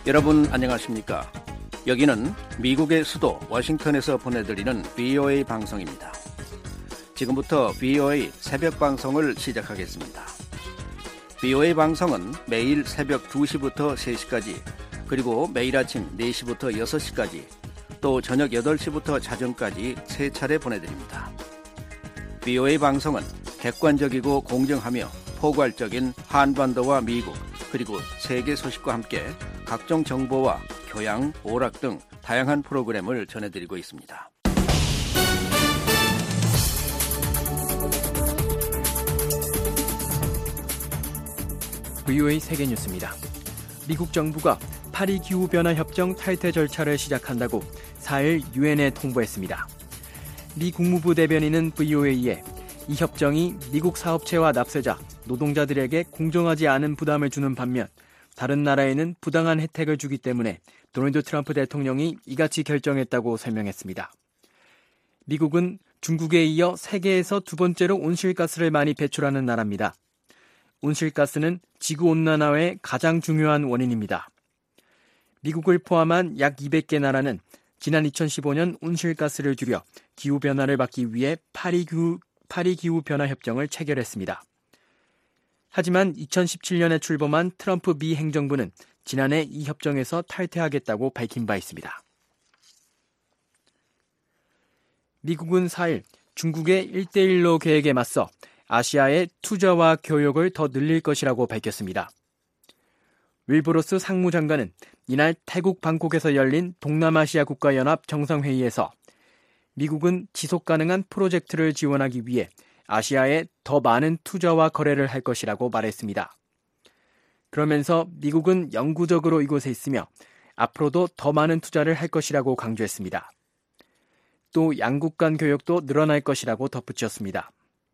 여러분 안녕하십니까? 여기는 미국의 수도 워싱턴에서 보내드리는 VOA 방송입니다. 지금부터 VOA 새벽 방송을 시작하겠습니다. VOA 방송은 매일 새벽 2시부터 3시까지, 그리고 매일 아침 4시부터 6시까지, 또 저녁 8시부터 자정까지 3차례 보내드립니다. VOA 방송은 객관적이고 공정하며 포괄적인 한반도와 미국, 그리고 세계 소식과 함께 각종 정보와 교양, 오락 등 다양한 프로그램을 전해드리고 있습니다. VOA 세계뉴스입니다. 미국 정부가 파리 기후변화협정 탈퇴 절차를 시작한다고 4일 유엔에 통보했습니다. 미 국무부 대변인은 VOA에 이 협정이 미국 사업체와 납세자, 노동자들에게 공정하지 않은 부담을 주는 반면 다른 나라에는 부당한 혜택을 주기 때문에 도널드 트럼프 대통령이 이같이 결정했다고 설명했습니다. 미국은 중국에 이어 세계에서 두 번째로 온실가스를 많이 배출하는 나라입니다. 온실가스는 지구온난화의 가장 중요한 원인입니다. 미국을 포함한 약 200개 나라는 지난 2015년 온실가스를 줄여 기후변화를 막기 위해 파리 기후변화협정을 체결했습니다. 하지만 2017년에 출범한 트럼프 미 행정부는 지난해 이 협정에서 탈퇴하겠다고 밝힌 바 있습니다. 미국은 4일 중국의 1대1로 계획에 맞서 아시아의 투자와 교역을 더 늘릴 것이라고 밝혔습니다. 윌브로스 상무장관은 이날 태국 방콕에서 열린 동남아시아 국가연합 정상회의에서 미국은 지속가능한 프로젝트를 지원하기 위해 아시아에 더 많은 투자와 거래를 할 것이라고 말했습니다. 그러면서 미국은 영구적으로 이곳에 있으며 앞으로도 더 많은 투자를 할 것이라고 강조했습니다. 또 양국 간 교역도 늘어날 것이라고 덧붙였습니다.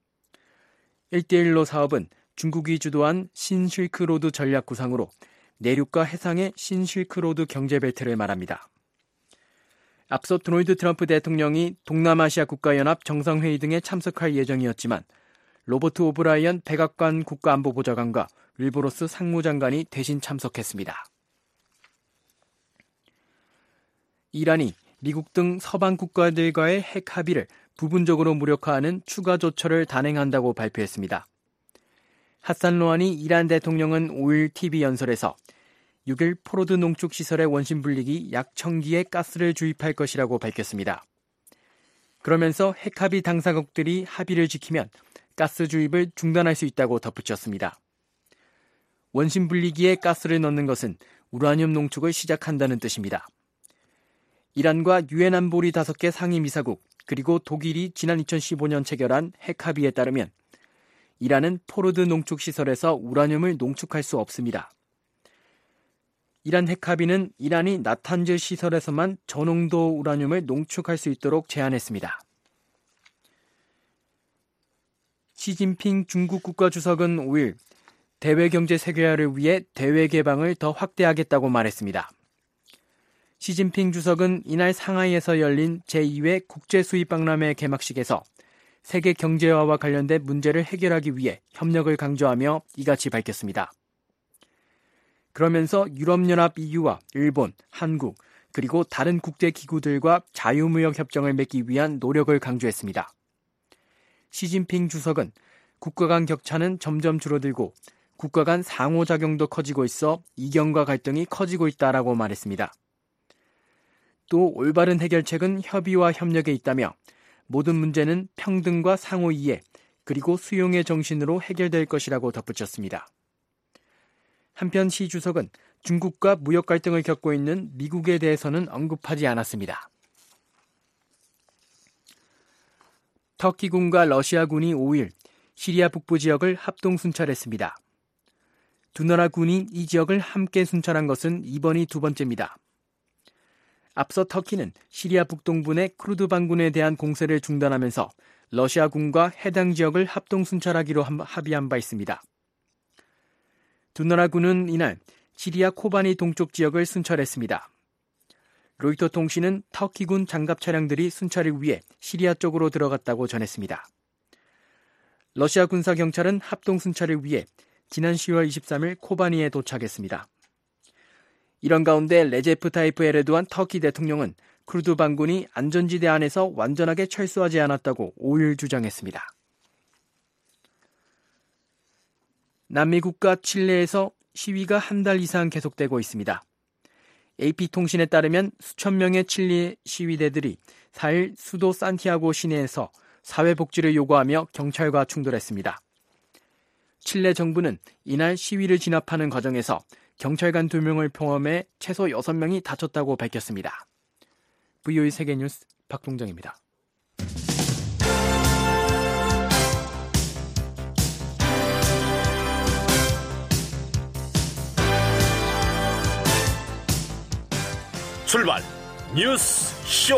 1대1로 사업은 중국이 주도한 신실크로드 전략 구상으로 내륙과 해상의 신실크로드 경제벨트를 말합니다. 앞서 도널드 트럼프 대통령이 동남아시아 국가연합 정상회의 등에 참석할 예정이었지만 로버트 오브라이언 백악관 국가안보보좌관과 윌브로스 상무장관이 대신 참석했습니다. 이란이 미국 등 서방 국가들과의 핵 합의를 부분적으로 무력화하는 추가 조처를 단행한다고 발표했습니다. 하산 로하니 이란 대통령은 5일 TV 연설에서 6일 포로드 농축시설의 원심 분리기 약 1000기의 가스를 주입할 것이라고 밝혔습니다. 그러면서 핵합의 당사국들이 합의를 지키면 가스 주입을 중단할 수 있다고 덧붙였습니다. 원심 분리기에 가스를 넣는 것은 우라늄 농축을 시작한다는 뜻입니다. 이란과 유엔 안보리 5개 상임이사국 그리고 독일이 지난 2015년 체결한 핵합의에 따르면 이란은 포로드 농축시설에서 우라늄을 농축할 수 없습니다. 이란 핵합의는 이란이 나탄즈 시설에서만 저농도 우라늄을 농축할 수 있도록 제한했습니다. 시진핑 중국 국가주석은 5일 대외 경제 세계화를 위해 대외 개방을 더 확대하겠다고 말했습니다. 시진핑 주석은 이날 상하이에서 열린 제2회 국제수입박람회 개막식에서 세계 경제화와 관련된 문제를 해결하기 위해 협력을 강조하며 이같이 밝혔습니다. 그러면서 유럽연합 EU와 일본, 한국, 그리고 다른 국제기구들과 자유무역 협정을 맺기 위한 노력을 강조했습니다. 시진핑 주석은 국가 간 격차는 점점 줄어들고 국가 간 상호작용도 커지고 있어 이견과 갈등이 커지고 있다라고 말했습니다. 또 올바른 해결책은 협의와 협력에 있다며 모든 문제는 평등과 상호 이해, 그리고 수용의 정신으로 해결될 것이라고 덧붙였습니다. 한편 시 주석은 중국과 무역 갈등을 겪고 있는 미국에 대해서는 언급하지 않았습니다. 터키군과 러시아군이 5일 시리아 북부 지역을 합동 순찰했습니다. 두 나라 군이 이 지역을 함께 순찰한 것은 이번이 두 번째입니다. 앞서 터키는 시리아 북동부 내 쿠르드 반군에 대한 공세를 중단하면서 러시아군과 해당 지역을 합동 순찰하기로 합의한 바 있습니다. 두 나라 군은 이날 시리아 코바니 동쪽 지역을 순찰했습니다. 로이터 통신은 터키군 장갑 차량들이 순찰을 위해 시리아 쪽으로 들어갔다고 전했습니다. 러시아 군사 경찰은 합동 순찰을 위해 지난 10월 23일 코바니에 도착했습니다. 이런 가운데 레제프 타이프 에르도안 터키 대통령은 쿠르드 반군이 안전지대 안에서 완전하게 철수하지 않았다고 5일 주장했습니다. 남미 국가 칠레에서 시위가 한 달 이상 계속되고 있습니다. AP통신에 따르면 수천 명의 칠레 시위대들이 4일 수도 산티아고 시내에서 사회복지를 요구하며 경찰과 충돌했습니다. 칠레 정부는 이날 시위를 진압하는 과정에서 경찰관 2명을 포함해 최소 6명이 다쳤다고 밝혔습니다. VOA 세계뉴스 박동정입니다. 출발 뉴스 쇼.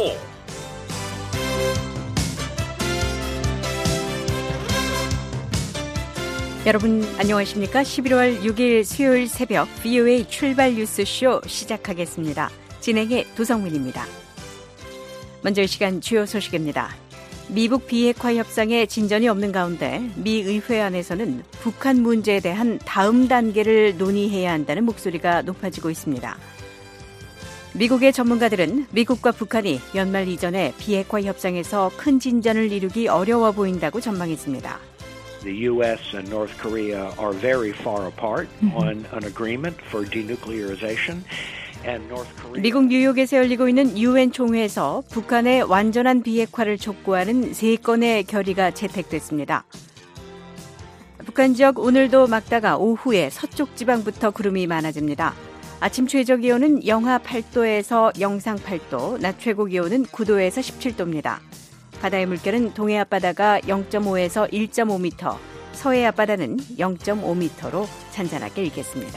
여러분 안녕하십니까? 11월 6일 수요일 새벽 VOA 출발 뉴스쇼 시작하겠습니다. 진행의 도성민입니다. 먼저 이 시간 주요 소식입니다. 미북 비핵화 협상에 진전이 없는 가운데 미 의회 안에서는 북한 문제에 대한 다음 단계를 논의해야 한다는 목소리가 높아지고 있습니다. 미국의 전문가들은 미국과 북한이 연말 이전에 비핵화 협상에서 큰 진전을 이루기 어려워 보인다고 전망했습니다. The U.S. and North Korea are very far apart on an agreement for denuclearization. And North Korea... 미국 뉴욕에서 열리고 있는 UN 총회에서 북한의 완전한 비핵화를 촉구하는 3건의 결의가 채택됐습니다. 북한 지역 오늘도 막다가 오후에 서쪽 지방부터 구름이 많아집니다. 아침 최저 기온은 영하 8도에서 영상 8도, 낮 최고 기온은 9도에서 17도입니다. 바다의 물결은 동해 앞바다가 0.5에서 1.5m, 서해 앞바다는 0.5m로 잔잔하게 일겠습니다.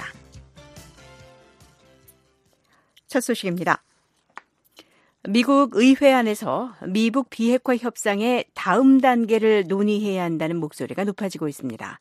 첫 소식입니다. 미국 의회 안에서 미북 비핵화 협상의 다음 단계를 논의해야 한다는 목소리가 높아지고 있습니다.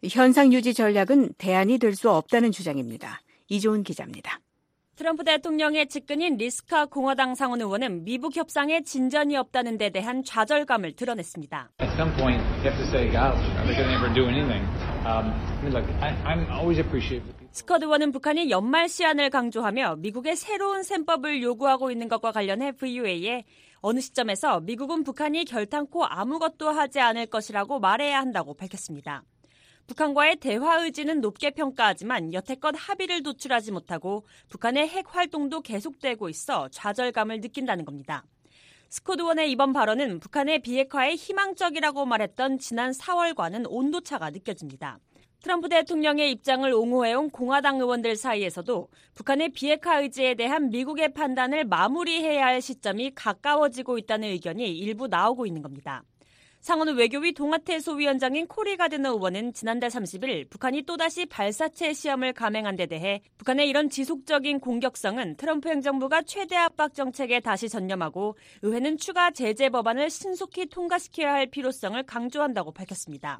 현상 유지 전략은 대안이 될 수 없다는 주장입니다. 이조은 기자입니다. 트럼프 대통령의 측근인 리스카 공화당 상원 의원은 미북 협상에 진전이 없다는 데 대한 좌절감을 드러냈습니다. At some point, you have to say, gosh, are they going to ever do anything? Look, I'm always appreciative. 스컷 의원은 북한이 연말 시한을 강조하며 미국의 새로운 셈법을 요구하고 있는 것과 관련해 VOA에 어느 시점에서 미국은 북한이 결탄코 아무것도 하지 않을 것이라고 말해야 한다고 밝혔습니다. 북한과의 대화 의지는 높게 평가하지만 여태껏 합의를 도출하지 못하고 북한의 핵 활동도 계속되고 있어 좌절감을 느낀다는 겁니다. 스콧 의원의 이번 발언은 북한의 비핵화에 희망적이라고 말했던 지난 4월과는 온도차가 느껴집니다. 트럼프 대통령의 입장을 옹호해온 공화당 의원들 사이에서도 북한의 비핵화 의지에 대한 미국의 판단을 마무리해야 할 시점이 가까워지고 있다는 의견이 일부 나오고 있는 겁니다. 상원 외교위 동아태 소위원장인 코리 가드너 의원은 지난달 30일 북한이 또다시 발사체 시험을 감행한 데 대해 북한의 이런 지속적인 공격성은 트럼프 행정부가 최대 압박 정책에 다시 전념하고 의회는 추가 제재 법안을 신속히 통과시켜야 할 필요성을 강조한다고 밝혔습니다.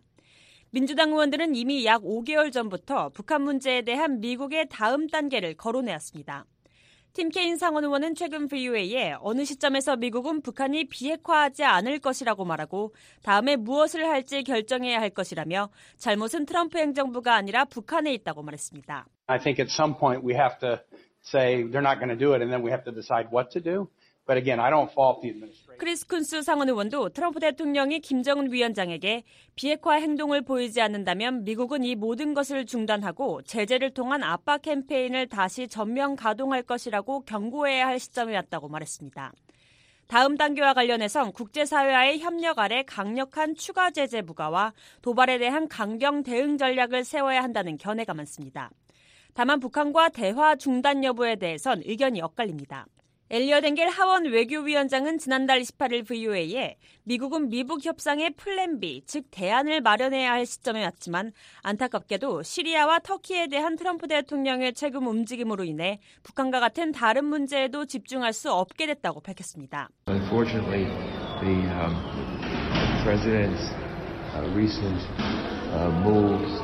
민주당 의원들은 이미 약 5개월 전부터 북한 문제에 대한 미국의 다음 단계를 거론해왔습니다. 팀 케인 상원 의원은 최근 VOA에 어느 시점에서 미국은 북한이 비핵화하지 않을 것이라고 말하고 다음에 무엇을 할지 결정해야 할 것이라며 잘못은 트럼프 행정부가 아니라 북한에 있다고 말했습니다. I think at some point we have to say they're not going to do it and then we have to decide what to do. But again, I don't fault the administration. 크리스 쿤스 상원 의원도 트럼프 대통령이 김정은 위원장에게 비핵화 행동을 보이지 않는다면 미국은 이 모든 것을 중단하고 제재를 통한 압박 캠페인을 다시 전면 가동할 것이라고 경고해야 할 시점이 왔다고 말했습니다. 다음 단계와 관련해선 국제사회와의 협력 아래 강력한 추가 제재 부과와 도발에 대한 강경 대응 전략을 세워야 한다는 견해가 많습니다. 다만 북한과 대화 중단 여부에 대해선 의견이 엇갈립니다. 엘리엇 엥겔 하원 외교위원장은 지난달 28일 VOA에 미국은 미북 협상의 플랜 B, 즉 대안을 마련해야 할 시점에 왔지만 안타깝게도 시리아와 터키에 대한 트럼프 대통령의 최근 움직임으로 인해 북한과 같은 다른 문제에도 집중할 수 없게 됐다고 밝혔습니다. Unfortunately, the president's recent moves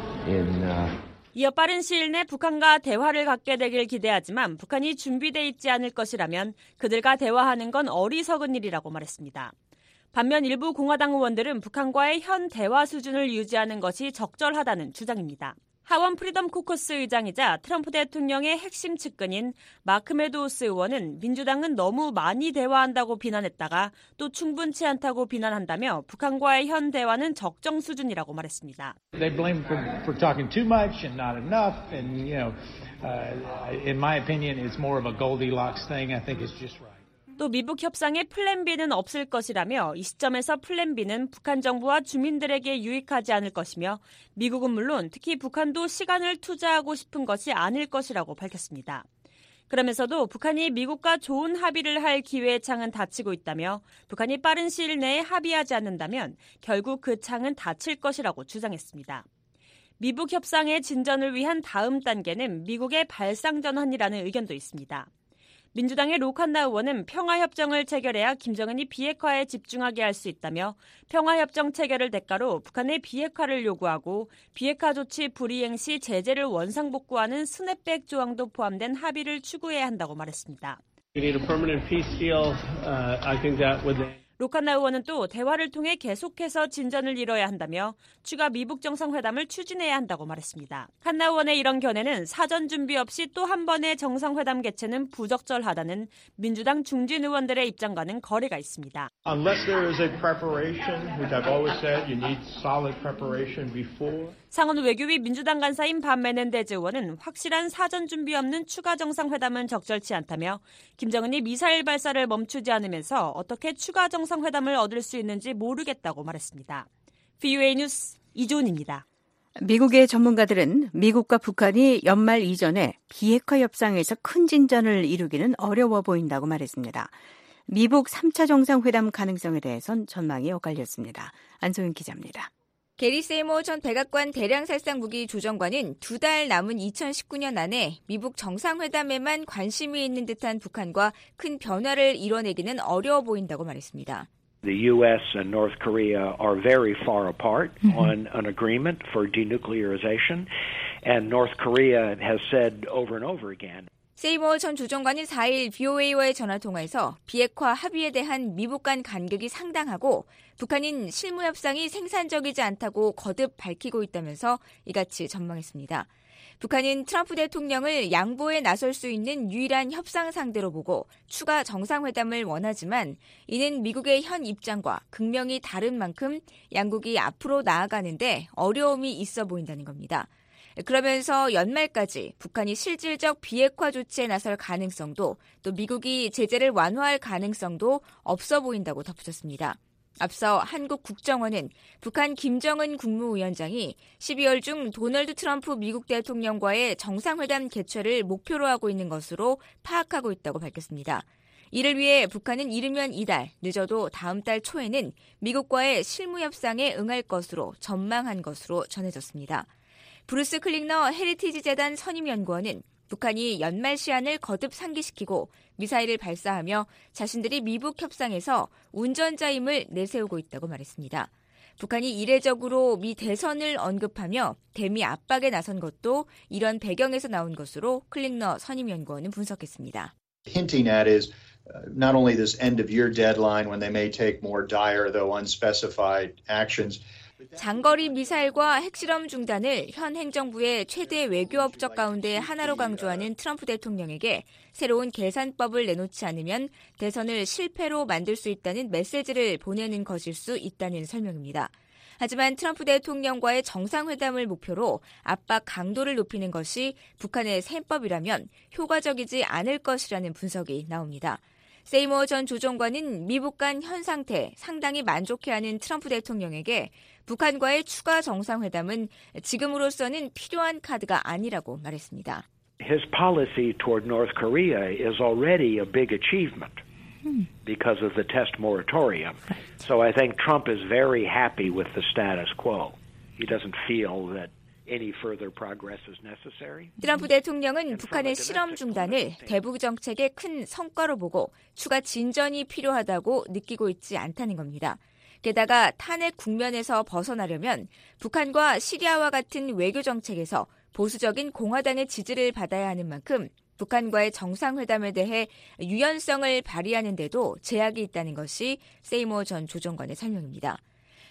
in 이어 빠른 시일 내 북한과 대화를 갖게 되길 기대하지만 북한이 준비돼 있지 않을 것이라면 그들과 대화하는 건 어리석은 일이라고 말했습니다. 반면 일부 공화당 의원들은 북한과의 현 대화 수준을 유지하는 것이 적절하다는 주장입니다. 하원 프리덤 코커스 의장이자 트럼프 대통령의 핵심 측근인 마크 메도우스 의원은 민주당은 너무 많이 대화한다고 비난했다가 또 충분치 않다고 비난한다며 북한과의 현 대화는 적정 수준이라고 말했습니다. They blame for talking too much and not enough, and in my opinion, it's more of a Goldilocks thing. I think it's just right. 또 미북 협상에 플랜 B는 없을 것이라며 이 시점에서 플랜 B는 북한 정부와 주민들에게 유익하지 않을 것이며 미국은 물론 특히 북한도 시간을 투자하고 싶은 것이 아닐 것이라고 밝혔습니다. 그러면서도 북한이 미국과 좋은 합의를 할 기회의 창은 닫히고 있다며 북한이 빠른 시일 내에 합의하지 않는다면 결국 그 창은 닫힐 것이라고 주장했습니다. 미북 협상의 진전을 위한 다음 단계는 미국의 발상전환이라는 의견도 있습니다. 민주당의 로칸나 의원은 평화협정을 체결해야 김정은이 비핵화에 집중하게 할 수 있다며 평화협정 체결을 대가로 북한의 비핵화를 요구하고 비핵화 조치 불이행 시 제재를 원상복구하는 스냅백 조항도 포함된 합의를 추구해야 한다고 말했습니다. 로칸나 의원은 또 대화를 통해 계속해서 진전을 이뤄야 한다며 추가 미북 정상회담을 추진해야 한다고 말했습니다. 칸나 의원의 이런 견해는 사전 준비 없이 또 한 번의 정상회담 개최는 부적절하다는 민주당 중진 의원들의 입장과는 거리가 있습니다. Unless there is a preparation, which I've always said, you need solid preparation before. 상원 외교위 민주당 간사인 반 메넨데즈 의원은 확실한 사전 준비 없는 추가 정상회담은 적절치 않다며 김정은이 미사일 발사를 멈추지 않으면서 어떻게 추가 정상회담을 얻을 수 있는지 모르겠다고 말했습니다. VOA 뉴스 이조은입니다. 미국의 전문가들은 미국과 북한이 연말 이전에 비핵화 협상에서 큰 진전을 이루기는 어려워 보인다고 말했습니다. 미북 3차 정상회담 가능성에 대해선 전망이 엇갈렸습니다. 안소윤 기자입니다. 게리 세이머 전 백악관 대량살상무기 조정관은 2달 남은 2019년 안에 미북 정상회담에만 관심이 있는 듯한 북한과 큰 변화를 이뤄내기는 어려워 보인다고 말했습니다. The U.S. and North Korea are very far apart on an agreement for denuclearization, and North Korea has said over and over again. 세이머 전 조정관은 4일 VOA와의 전화통화에서 비핵화 합의에 대한 미북 간 간격이 상당하고 북한인 실무 협상이 생산적이지 않다고 거듭 밝히고 있다면서 이같이 전망했습니다. 북한은 트럼프 대통령을 양보에 나설 수 있는 유일한 협상 상대로 보고 추가 정상회담을 원하지만 이는 미국의 현 입장과 극명히 다른 만큼 양국이 앞으로 나아가는데 어려움이 있어 보인다는 겁니다. 그러면서 연말까지 북한이 실질적 비핵화 조치에 나설 가능성도 또 미국이 제재를 완화할 가능성도 없어 보인다고 덧붙였습니다. 앞서 한국 국정원은 북한 김정은 국무위원장이 12월 중 도널드 트럼프 미국 대통령과의 정상회담 개최를 목표로 하고 있는 것으로 파악하고 있다고 밝혔습니다. 이를 위해 북한은 이르면 이달, 늦어도 다음 달 초에는 미국과의 실무협상에 응할 것으로 전망한 것으로 전해졌습니다. 브루스 클링너 헤리티지 재단 선임연구원은 북한이 연말 시한을 거듭 상기시키고 미사일을 발사하며 자신들이 미북 협상에서 운전자임을 내세우고 있다고 말했습니다. 북한이 이례적으로 미 대선을 언급하며 대미 압박에 나선 것도 이런 배경에서 나온 것으로 클링너 선임연구원은 분석했습니다. Hinting at is not only this end of year deadline when they may take more dire though unspecified actions. 장거리 미사일과 핵실험 중단을 현 행정부의 최대 외교 업적 가운데 하나로 강조하는 트럼프 대통령에게 새로운 계산법을 내놓지 않으면 대선을 실패로 만들 수 있다는 메시지를 보내는 것일 수 있다는 설명입니다. 하지만 트럼프 대통령과의 정상회담을 목표로 압박 강도를 높이는 것이 북한의 셈법이라면 효과적이지 않을 것이라는 분석이 나옵니다. 세이머 전 조정관은 미북 간 현 상태 상당히 만족해하는 트럼프 대통령에게 북한과의 추가 정상회담은 지금으로서는 필요한 카드가 아니라고 말했습니다. His policy toward North Korea is already a big achievement because of the test moratorium. So I think Trump is very happy with the status quo. He doesn't feel that any further progress is necessary. 트럼프 대통령은 북한의 실험 중단을 대북 정책의 큰 성과로 보고 추가 진전이 필요하다고 느끼고 있지 않다는 겁니다. 게다가 탄핵 국면에서 벗어나려면 북한과 시리아와 같은 외교 정책에서 보수적인 공화당의 지지를 받아야 하는 만큼 북한과의 정상회담에 대해 유연성을 발휘하는 데도 제약이 있다는 것이 세이머 전 조정관의 설명입니다.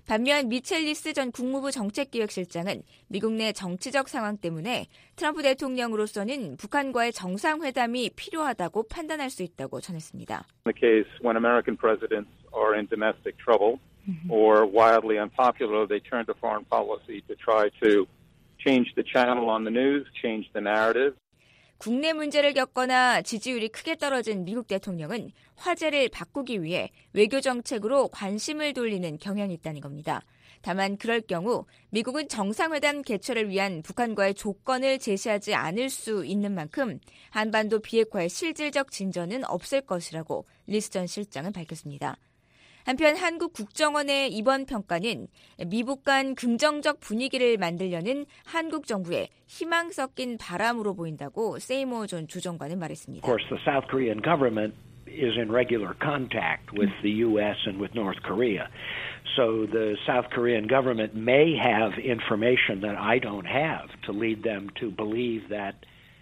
반면 미첼리스 전 국무부 정책기획실장은 미국 내 정치적 상황 때문에 트럼프 대통령으로서는 북한과의 정상회담이 필요하다고 판단할 수 있다고 전했습니다. In the case when American presidents are in domestic trouble or wildly unpopular, they turn to foreign policy to try to change the channel on the news, change the narrative. 국내 문제를 겪거나 지지율이 크게 떨어진 미국 대통령은 화제를 바꾸기 위해 외교 정책으로 관심을 돌리는 경향이 있다는 겁니다. 다만 그럴 경우 미국은 정상회담 개최를 위한 북한과의 조건을 제시하지 않을 수 있는 만큼 한반도 비핵화의 실질적 진전은 없을 것이라고 리스 전 실장은 밝혔습니다. 한편 한국 국정원의 이번 평가는 미북 간 긍정적 분위기를 만들려는 한국 정부의 희망 섞인 바람으로 보인다고 세이모 존 주정관은 말했습니다. Of course, the South Korean government is in regular contact with the U.S. and with North Korea. So the South Korean government may have information that I don't have to lead them to believe that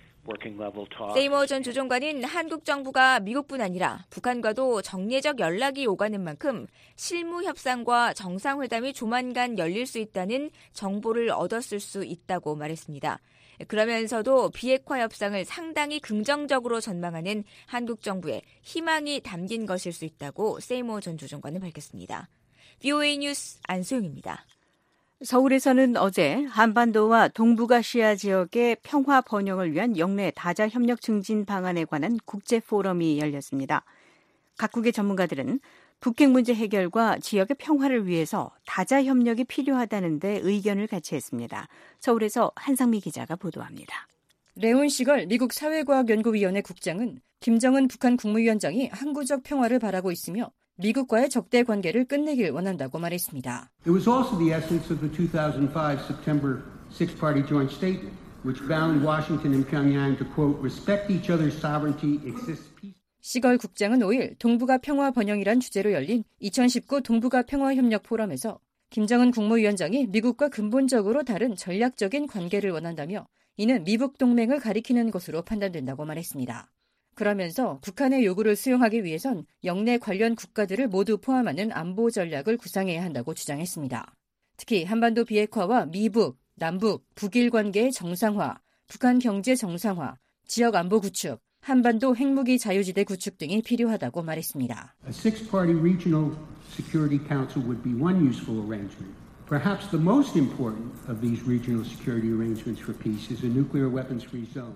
세이모 전 주종관은 한국 정부가 미국뿐 아니라 북한과도 정례적 연락이 오가는 만큼 실무 협상과 정상회담이 조만간 열릴 수 있다는 정보를 얻었을 수 있다고 말했습니다. 그러면서도 비핵화 협상을 상당히 긍정적으로 전망하는 한국 정부의 희망이 담긴 것일 수 있다고 세이모 전 주종관은 밝혔습니다. VOA 뉴스 안소영입니다. 서울에서는 어제 한반도와 동북아시아 지역의 평화 번영을 위한 영내 다자 협력 증진 방안에 관한 국제 포럼이 열렸습니다. 각국의 전문가들은 북핵 문제 해결과 지역의 평화를 위해서 다자 협력이 필요하다는 데 의견을 같이 했습니다. 서울에서 한상미 기자가 보도합니다. 레온 시걸 미국 사회과학연구위원회 국장은 김정은 북한 국무위원장이 항구적 평화를 바라고 있으며 미국과의 적대 관계를 끝내길 원한다고 말했습니다. It was also the essence of the 2005 September Six-Party Joint Statement, which bound Washington and Pyongyang to, quote, respect each other's sovereignty, exist peace. 시걸 국장은 5일 동북아 평화 번영이란 주제로 열린 2019 동북아 평화협력 포럼에서 김정은 국무위원장이 미국과 근본적으로 다른 전략적인 관계를 원한다며 이는 미북 동맹을 가리키는 것으로 판단된다고 말했습니다. 그러면서 북한의 요구를 수용하기 위해선 영내 관련 국가들을 모두 포함하는 안보 전략을 구상해야 한다고 주장했습니다. 특히 한반도 비핵화와 미북, 남북, 북일 관계의 정상화, 북한 경제 정상화, 지역 안보 구축, 한반도 핵무기 자유지대 구축 등이 필요하다고 말했습니다. A six-party regional security council would be one useful arrangement. Perhaps the most important of these regional security arrangements for peace is a nuclear weapons-free zone.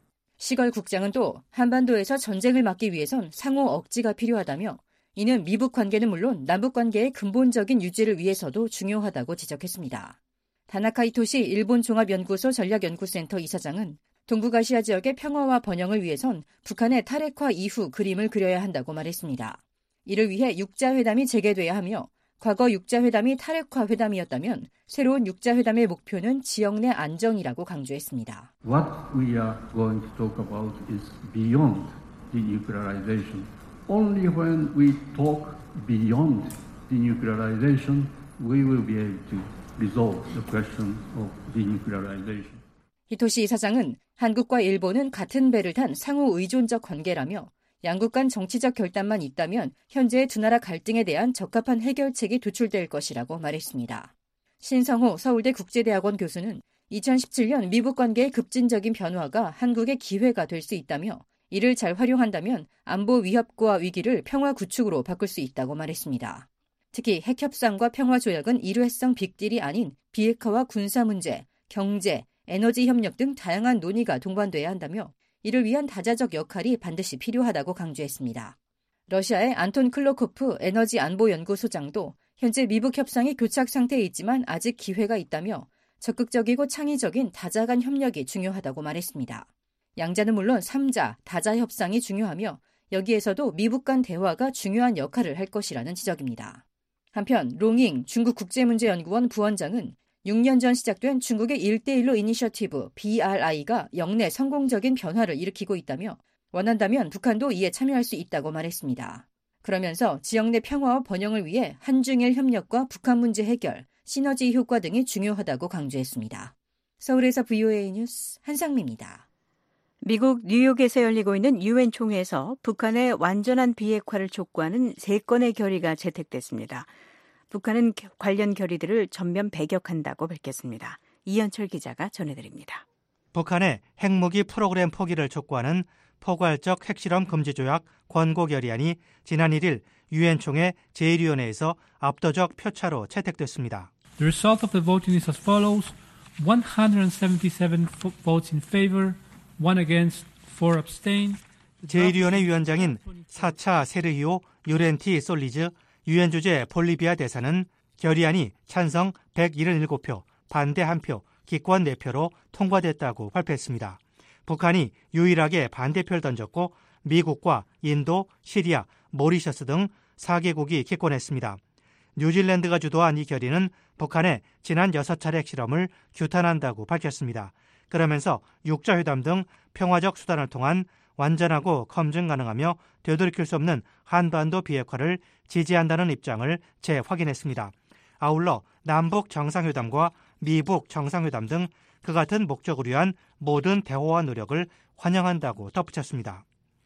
시걸 국장은 또 한반도에서 전쟁을 막기 위해선 상호 억지가 필요하다며 이는 미북 관계는 물론 남북 관계의 근본적인 유지를 위해서도 중요하다고 지적했습니다. 다나카 이토시 일본 종합연구소 전략연구센터 이사장은 동북아시아 지역의 평화와 번영을 위해선 북한의 탈핵화 이후 그림을 그려야 한다고 말했습니다. 이를 위해 육자회담이 재개돼야 하며 과거 육자회담이 탈핵화 회담이었다면 새로운 육자회담의 목표는 지역 내 안정이라고 강조했습니다. What we are going to talk about is beyond denuclearization. Only when we talk beyond denuclearization, we will be able to resolve the question of denuclearization. 히토시 이사장은 한국과 일본은 같은 배를 탄 상호 의존적 관계라며 양국 간 정치적 결단만 있다면 현재의 두 나라 갈등에 대한 적합한 해결책이 도출될 것이라고 말했습니다. 신성호 서울대 국제대학원 교수는 2017년 미북 관계의 급진적인 변화가 한국의 기회가 될 수 있다며 이를 잘 활용한다면 안보 위협과 위기를 평화 구축으로 바꿀 수 있다고 말했습니다. 특히 핵협상과 평화조약은 일회성 빅딜이 아닌 비핵화와 군사 문제, 경제, 에너지 협력 등 다양한 논의가 동반돼야 한다며 이를 위한 다자적 역할이 반드시 필요하다고 강조했습니다. 러시아의 안톤 클로코프 에너지 안보 연구소장도 현재 미북 협상이 교착 상태에 있지만 아직 기회가 있다며 적극적이고 창의적인 다자 간 협력이 중요하다고 말했습니다. 양자는 물론 3자, 다자 협상이 중요하며 여기에서도 미북 간 대화가 중요한 역할을 할 것이라는 지적입니다. 한편 롱잉 중국국제문제연구원 부원장은 6년 전 시작된 중국의 1대1로 이니셔티브 BRI가 영내 성공적인 변화를 일으키고 있다며 원한다면 북한도 이에 참여할 수 있다고 말했습니다. 그러면서 지역 내 평화와 번영을 위해 한중일 협력과 북한 문제 해결, 시너지 효과 등이 중요하다고 강조했습니다. 서울에서 VOA 뉴스 한상미입니다. 미국 뉴욕에서 열리고 있는 유엔 총회에서 북한의 완전한 비핵화를 촉구하는 3건의 결의가 채택됐습니다. 북한은 관련 결의들을 전면 배격한다고 밝혔습니다. 이현철 기자가 전해드립니다. 북한의 핵무기 프로그램 포기를 촉구하는 포괄적 핵실험 금지 조약 권고 결의안이 지난 1일 유엔 총회 제1위원회에서 압도적 표차로 채택됐습니다. The result of the voting is as follows: 177 votes in favor, 1 against, 4 abstain. 제1위원회 위원장인 4차 세르히오 유렌티 솔리즈 유엔 주재 볼리비아 대사는 결의안이 찬성 177표, 반대 1표, 기권 4표로 통과됐다고 발표했습니다. 북한이 유일하게 반대표를 던졌고 미국과 인도, 시리아, 모리셔스 등 4개국이 기권했습니다. 뉴질랜드가 주도한 이 결의는 북한의 지난 6차례 핵실험을 규탄한다고 밝혔습니다. 그러면서 육자회담 등 평화적 수단을 통한 완전하고 검증 가능하며 되돌이킬 수 없는 한반도 비핵화를 지지한다는 입장을 재확인했습니다. 아울러 남북 정상회담과 미북 정상회담 등 그 같은 목적을 위한 모든 대화와 노력을 환영한다고 덧붙였습니다.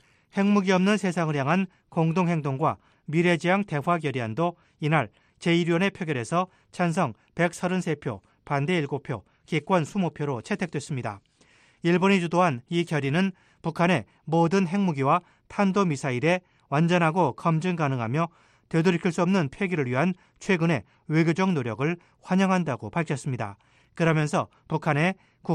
핵무기 없는 세상을 향한 공동행동과 미래지향 대화 결의안도 이날 제1위원회 표결에서 찬성 133표, 반대 7표, 기권 20표로 채택됐습니다. 일본이 주도한 이 결의는 북한의 모든 핵무기와 탄도미사일의 완전하고 검증 가능하며 되돌이킬 수 없는 폐기를 위한 최근의 외교적 노력을 환영한다고 밝혔습니다. 그러면서 북한의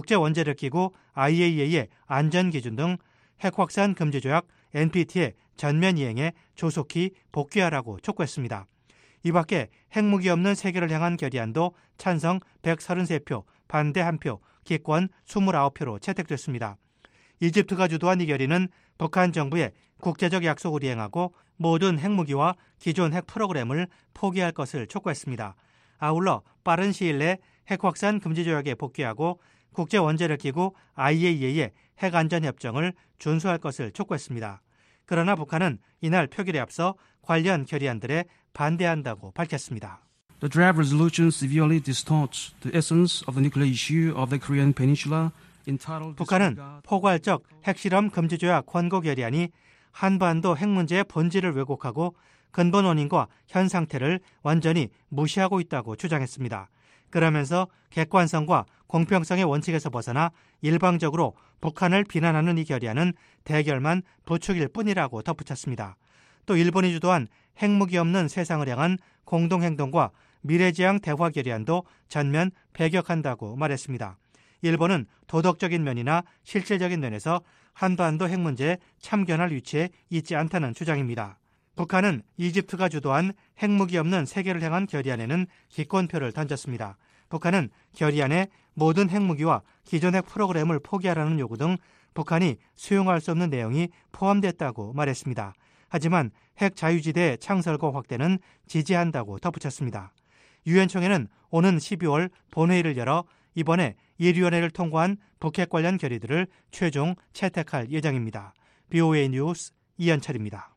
국제원자력기구 IAEA의 안전기준 등 핵확산 금지조약 NPT의 전면 이행에 조속히 복귀하라고 촉구했습니다. 이 밖에 핵무기 없는 세계를 향한 결의안도 찬성 133표, 반대 1표, 기권 29표로 채택됐습니다. 이집트가 주도한 이 결의는 북한 정부의 국제적 약속을 이행하고 모든 핵무기와 기존 핵 프로그램을 포기할 것을 촉구했습니다. 아울러 빠른 시일 내 핵확산 금지 조약에 복귀하고 국제원자력기구 IAEA의 핵안전협정을 준수할 것을 촉구했습니다. 그러나 북한은 이날 표결에 앞서 관련 결의안들에 반대한다고 밝혔습니다. The draft resolution severely distorts the essence of the nuclear issue of the Korean Peninsula. 북한은 포괄적 핵실험 금지 조약 권고 결의안이 한반도 핵 문제의 본질을 왜곡하고 근본 원인과 현 상태를 완전히 무시하고 있다고 주장했습니다. 그러면서 객관성과 공평성의 원칙에서 벗어나 일방적으로 북한을 비난하는 이 결의안은 대결만 부추길 뿐이라고 덧붙였습니다. 또 일본이 주도한 핵무기 없는 세상을 향한 공동행동과 미래지향 대화 결의안도 전면 배격한다고 말했습니다. 일본은 도덕적인 면이나 실질적인 면에서 한반도 핵 문제에 참견할 위치에 있지 않다는 주장입니다. 북한은 이집트가 주도한 핵무기 없는 세계를 향한 결의안에는 기권표를 던졌습니다. 북한은 결의안에 모든 핵무기와 기존 핵 프로그램을 포기하라는 요구 등 북한이 수용할 수 없는 내용이 포함됐다고 말했습니다. 하지만 핵 자유지대 창설과 확대는 지지한다고 덧붙였습니다. 유엔 총회는 오는 12월 본회의를 열어 이번에 1위원회를 통과한 북핵 관련 결의들을 최종 채택할 예정입니다. BOA 뉴스 이현철입니다.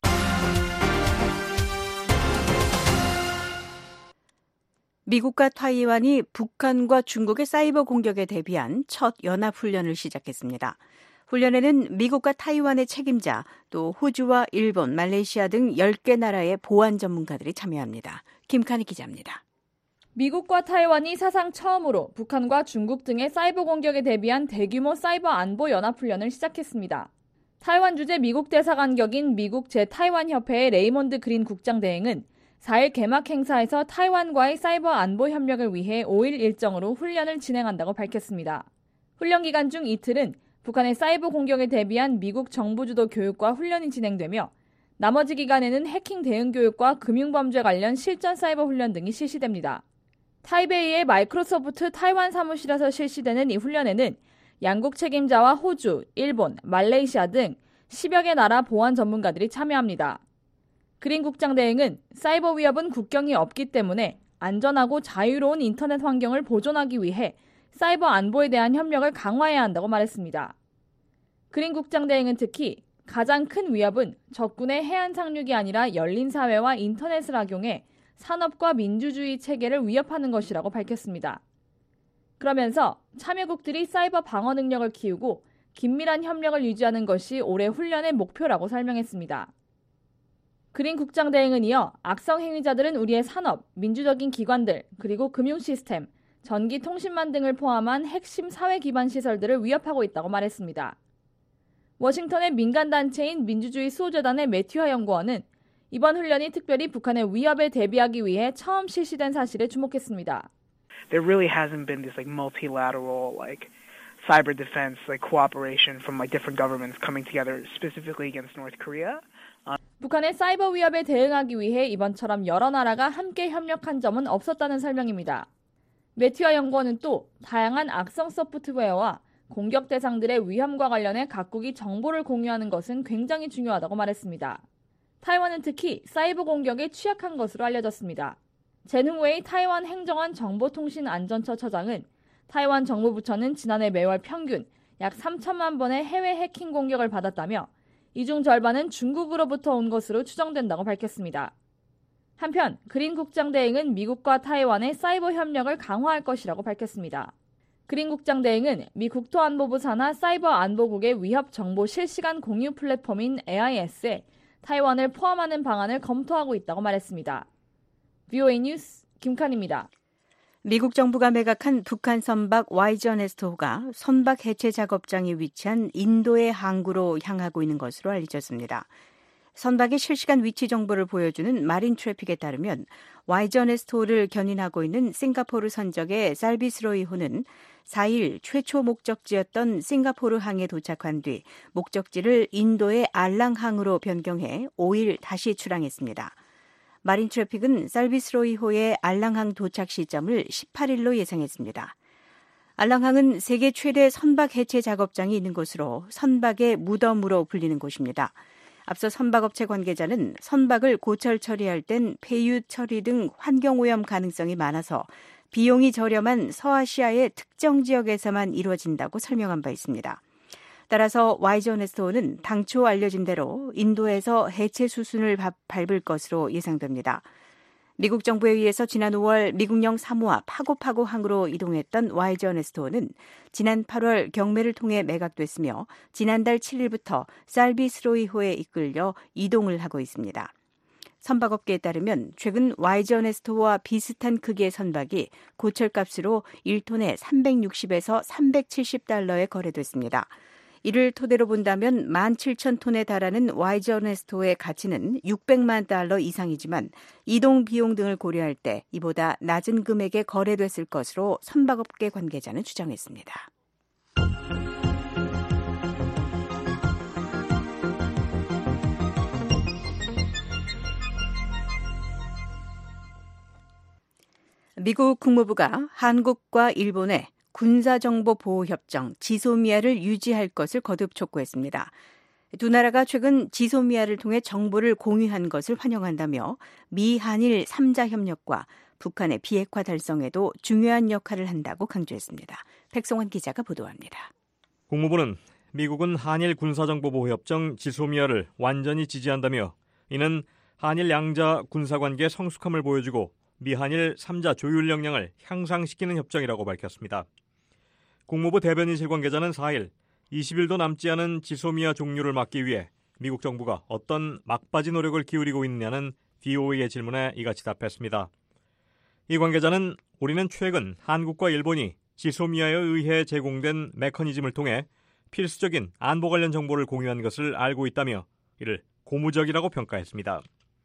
미국과 타이완이 북한과 중국의 사이버 공격에 대비한 첫 연합훈련을 시작했습니다. 훈련에는 미국과 타이완의 책임자, 또 호주와 일본, 말레이시아 등 10개 나라의 보안 전문가들이 참여합니다. 김칸희 기자입니다. 미국과 타이완이 사상 처음으로 북한과 중국 등의 사이버 공격에 대비한 대규모 사이버 안보 연합훈련을 시작했습니다. 타이완 주재 미국 대사관 격인 미국 제-타이완협회의 레이몬드 그린 국장 대행은 4일 개막 행사에서 타이완과의 사이버 안보 협력을 위해 5일 일정으로 훈련을 진행한다고 밝혔습니다. 훈련 기간 중 이틀은 북한의 사이버 공격에 대비한 미국 정부 주도 교육과 훈련이 진행되며 나머지 기간에는 해킹 대응 교육과 금융범죄 관련 실전 사이버 훈련 등이 실시됩니다. 타이베이의 마이크로소프트 타이완 사무실에서 실시되는 이 훈련에는 양국 책임자와 호주, 일본, 말레이시아 등 10여 개 나라 보안 전문가들이 참여합니다. 그린 국장 대행은 사이버 위협은 국경이 없기 때문에 안전하고 자유로운 인터넷 환경을 보존하기 위해 사이버 안보에 대한 협력을 강화해야 한다고 말했습니다. 그린 국장 대행은 특히 가장 큰 위협은 적군의 해안 상륙이 아니라 열린 사회와 인터넷을 악용해 산업과 민주주의 체계를 위협하는 것이라고 밝혔습니다. 그러면서 참여국들이 사이버 방어 능력을 키우고 긴밀한 협력을 유지하는 것이 올해 훈련의 목표라고 설명했습니다. 그린 국장 대행은 이어 악성 행위자들은 우리의 산업, 민주적인 기관들, 그리고 금융 시스템, 전기 통신망 등을 포함한 핵심 사회 기반 시설들을 위협하고 있다고 말했습니다. 워싱턴의 민간단체인 민주주의 수호재단의 매튜하 연구원은 이번 훈련이 특별히 북한의 위협에 대비하기 위해 처음 실시된 사실에 주목했습니다. There really hasn't been this multilateral cyber defense cooperation from different governments coming together specifically against North Korea. 북한의 사이버 위협에 대응하기 위해 이번처럼 여러 나라가 함께 협력한 점은 없었다는 설명입니다. 매튜하 연구원은 또 다양한 악성 소프트웨어와 공격 대상들의 위험과 관련해 각국이 정보를 공유하는 것은 굉장히 중요하다고 말했습니다. 타이완은 특히 사이버 공격에 취약한 것으로 알려졌습니다. 젠흥웨이 타이완 행정안 정보통신안전처 처장은 타이완 정보부처는 지난해 매월 평균 약 3천만 번의 해외 해킹 공격을 받았다며 이 중 절반은 중국으로부터 온 것으로 추정된다고 밝혔습니다. 한편 그린 국장 대행은 미국과 타이완의 사이버 협력을 강화할 것이라고 밝혔습니다. 그린 국장 대행은 미 국토안보부 산하 사이버 안보국의 위협 정보 실시간 공유 플랫폼인 AIS에 타이완을 포함하는 방안을 검토하고 있다고 말했습니다. VOA 뉴스 김칸입니다. 미국 정부가 매각한 북한 선박 와이저네스토호가 선박 해체 작업장이 위치한 인도의 항구로 향하고 있는 것으로 알려졌습니다. 선박의 실시간 위치 정보를 보여주는 마린 트래픽에 따르면 와이저네스토호를 견인하고 있는 싱가포르 선적의 살비스로이호는 4일 최초 목적지였던 싱가포르 항에 도착한 뒤 목적지를 인도의 알랑항으로 변경해 5일 다시 출항했습니다. 마린 트래픽은 살비스로이호의 알랑항 도착 시점을 18일로 예상했습니다. 알랑항은 세계 최대 선박 해체 작업장이 있는 곳으로 선박의 무덤으로 불리는 곳입니다. 앞서 선박업체 관계자는 선박을 고철 처리할 땐 폐유 처리 등 환경오염 가능성이 많아서 비용이 저렴한 서아시아의 특정 지역에서만 이루어진다고 설명한 바 있습니다. 따라서 와이저네스토호는 당초 알려진 대로 인도에서 해체 수순을 밟을 것으로 예상됩니다. 미국 정부에 의해서 지난 5월 미국령 사모아 파고파고 항으로 이동했던 와이저네스토호는 지난 8월 경매를 통해 매각됐으며 지난달 7일부터 살비스로이호에 이끌려 이동을 하고 있습니다. 선박업계에 따르면 최근 와이저네스토호와 비슷한 크기의 선박이 고철값으로 1톤에 360에서 370달러에 거래됐습니다. 이를 토대로 본다면 17,000톤에 달하는 와이저네스토호의 가치는 600만 달러 이상이지만 이동 비용 등을 고려할 때 이보다 낮은 금액에 거래됐을 것으로 선박업계 관계자는 주장했습니다. 미국 국무부가 한국과 일본의 군사정보보호협정 지소미아를 유지할 것을 거듭 촉구했습니다. 두 나라가 최근 지소미아를 통해 정보를 공유한 것을 환영한다며 미한일 3자 협력과 북한의 비핵화 달성에도 중요한 역할을 한다고 강조했습니다. 백성원 기자가 보도합니다. 국무부는 미국은 한일 군사정보보호협정 지소미아를 완전히 지지한다며 이는 한일 양자 군사관계의 성숙함을 보여주고 미한일 3자 조율 역량을 향상시키는 협정이라고 밝혔습니다. 국무부 대변인실 관계자는 4일 20일도 남지 않은 지소미아 종료를 막기 위해 미국 정부가 어떤 막바지 노력을 기울이고 있느냐는 VOA의 질문에 이같이 답했습니다. 이 관계자는 우리는 최근 한국과 일본이 지소미아에 의해 제공된 메커니즘을 통해 필수적인 안보 관련 정보를 공유한 것을 알고 있다며 이를 고무적이라고 평가했습니다.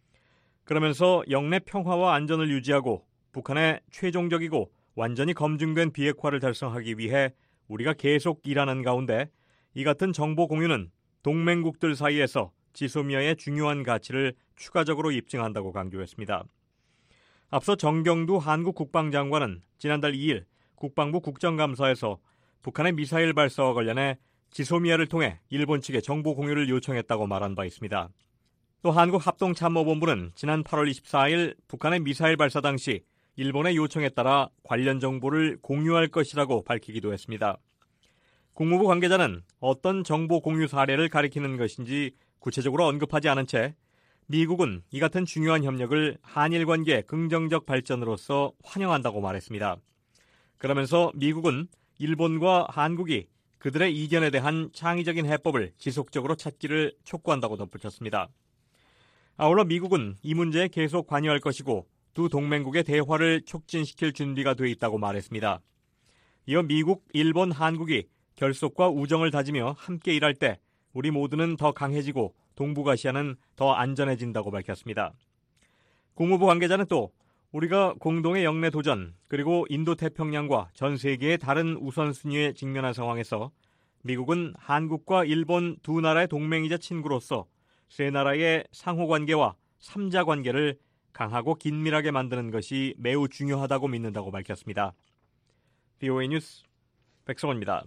그러면서 영내 평화와 안전을 유지하고 북한의 최종적이고 완전히 검증된 비핵화를 달성하기 위해 우리가 계속 일하는 가운데 이 같은 정보 공유는 동맹국들 사이에서 지소미아의 중요한 가치를 추가적으로 입증한다고 강조했습니다. 앞서 정경두 한국 국방장관은 지난달 2일 국방부 국정감사에서 북한의 미사일 발사와 관련해 지소미아를 통해 일본 측에 정보 공유를 요청했다고 말한 바 있습니다. 또 한국합동참모본부는 지난 8월 24일 북한의 미사일 발사 당시 일본의 요청에 따라 관련 정보를 공유할 것이라고 밝히기도 했습니다. 국무부 관계자는 어떤 정보 공유 사례를 가리키는 것인지 구체적으로 언급하지 않은 채 미국은 이 같은 중요한 협력을 한일 관계 긍정적 발전으로서 환영한다고 말했습니다. 그러면서 미국은 일본과 한국이 그들의 이견에 대한 창의적인 해법을 지속적으로 찾기를 촉구한다고 덧붙였습니다. 아울러 미국은 이 문제에 계속 관여할 것이고 두 동맹국의 대화를 촉진시킬 준비가 돼 있다고 말했습니다. 이어 미국, 일본, 한국이 결속과 우정을 다지며 함께 일할 때 우리 모두는 더 강해지고 동북아시아는 더 안전해진다고 밝혔습니다. 국무부 관계자는 또 우리가 공동의 영내 도전 그리고 인도태평양과 전 세계의 다른 우선순위에 직면한 상황에서 미국은 한국과 일본 두 나라의 동맹이자 친구로서 세 나라의 상호관계와 3자 관계를 강하고 긴밀하게 만드는 것이 매우 중요하다고 믿는다고 밝혔습니다. VOA 뉴스 백성원입니다.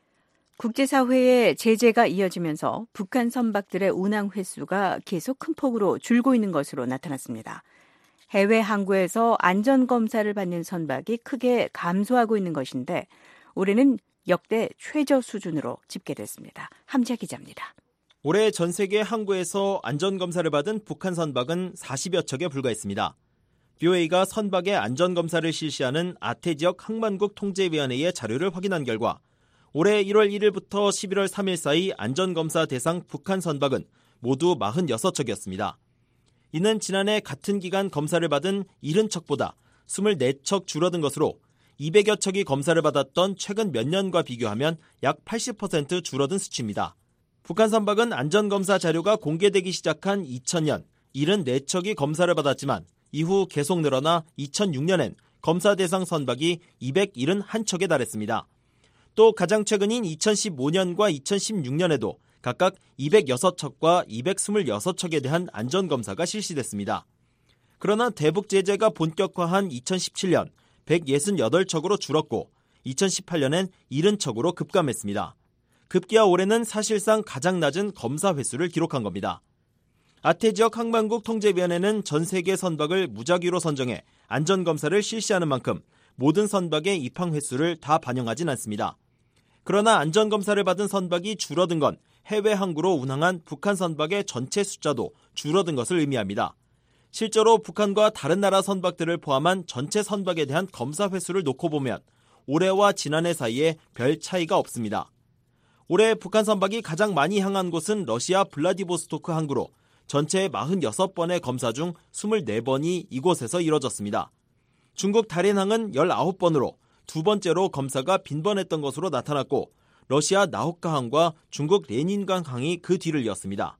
국제사회의 제재가 이어지면서 북한 선박들의 운항 횟수가 계속 큰 폭으로 줄고 있는 것으로 나타났습니다. 해외 항구에서 안전검사를 받는 선박이 크게 감소하고 있는 것인데 올해는 역대 최저 수준으로 집계됐습니다. 함재 기자입니다. 올해 전 세계 항구에서 안전검사를 받은 북한 선박은 40여 척에 불과했습니다. BOA가 선박의 안전검사를 실시하는 아태 지역 항만국 통제위원회의 자료를 확인한 결과 올해 1월 1일부터 11월 3일 사이 안전검사 대상 북한 선박은 모두 46척이었습니다. 이는 지난해 같은 기간 검사를 받은 70척보다 24척 줄어든 것으로 200여 척이 검사를 받았던 최근 몇 년과 비교하면 약 80% 줄어든 수치입니다. 북한 선박은 안전검사 자료가 공개되기 시작한 2000년 74척이 검사를 받았지만 이후 계속 늘어나 2006년엔 검사 대상 선박이 271척에 달했습니다. 또 가장 최근인 2015년과 2016년에도 각각 206척과 226척에 대한 안전검사가 실시됐습니다. 그러나 대북 제재가 본격화한 2017년 168척으로 줄었고 2018년엔 70척으로 급감했습니다. 급기야 올해는 사실상 가장 낮은 검사 횟수를 기록한 겁니다. 아태 지역 항만국 통제위원회는 전 세계 선박을 무작위로 선정해 안전검사를 실시하는 만큼 모든 선박의 입항 횟수를 다 반영하진 않습니다. 그러나 안전검사를 받은 선박이 줄어든 건 해외 항구로 운항한 북한 선박의 전체 숫자도 줄어든 것을 의미합니다. 실제로 북한과 다른 나라 선박들을 포함한 전체 선박에 대한 검사 횟수를 놓고 보면 올해와 지난해 사이에 별 차이가 없습니다. 올해 북한 선박이 가장 많이 향한 곳은 러시아 블라디보스토크 항구로 전체 46번의 검사 중 24번이 이곳에서 이뤄졌습니다. 중국 다롄항은 19번으로 두 번째로 검사가 빈번했던 것으로 나타났고 러시아 나호카항과 중국 레닌강 항이 그 뒤를 이었습니다.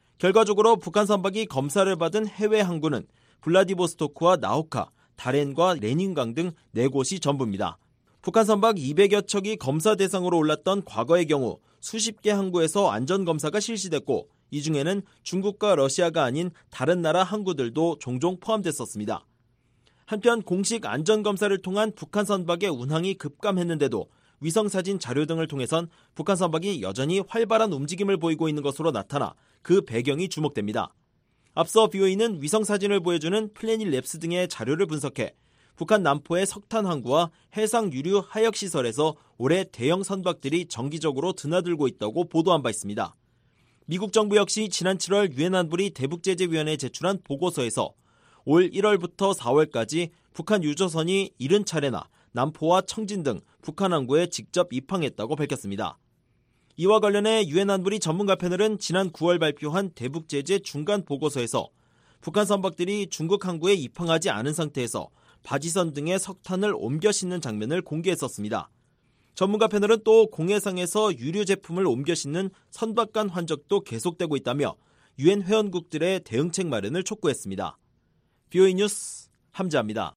결과적으로 북한 선박이 검사를 받은 해외 항구는 블라디보스토크와 나호카, 다롄과 레닌강 등 4곳이 전부입니다. 북한 선박 200여 척이 검사 대상으로 올랐던 과거의 경우 수십 개 항구에서 안전검사가 실시됐고 이 중에는 중국과 러시아가 아닌 다른 나라 항구들도 종종 포함됐었습니다. 한편 공식 안전검사를 통한 북한 선박의 운항이 급감했는데도 위성사진 자료 등을 통해선 북한 선박이 여전히 활발한 움직임을 보이고 있는 것으로 나타나 그 배경이 주목됩니다. 앞서 BOA는 위성사진을 보여주는 플래닛랩스 등의 자료를 분석해 북한 남포의 석탄 항구와 해상 유류 하역 시설에서 올해 대형 선박들이 정기적으로 드나들고 있다고 보도한 바 있습니다. 미국 정부 역시 지난 7월 유엔 안보리 대북제재위원회에 제출한 보고서에서 올 1월부터 4월까지 북한 유조선이 70차례나 남포와 청진 등 북한 항구에 직접 입항했다고 밝혔습니다. 이와 관련해 유엔 안보리 전문가 패널은 지난 9월 발표한 대북제재 중간 보고서에서 북한 선박들이 중국 항구에 입항하지 않은 상태에서 바지선 등의 석탄을 옮겨 싣는 장면을 공개했었습니다. 전문가 패널은 또 공해상에서 유류 제품을 옮겨 싣는 선박 간 환적도 계속되고 있다며 유엔 회원국들의 대응책 마련을 촉구했습니다. BOA 뉴스 함자입니다.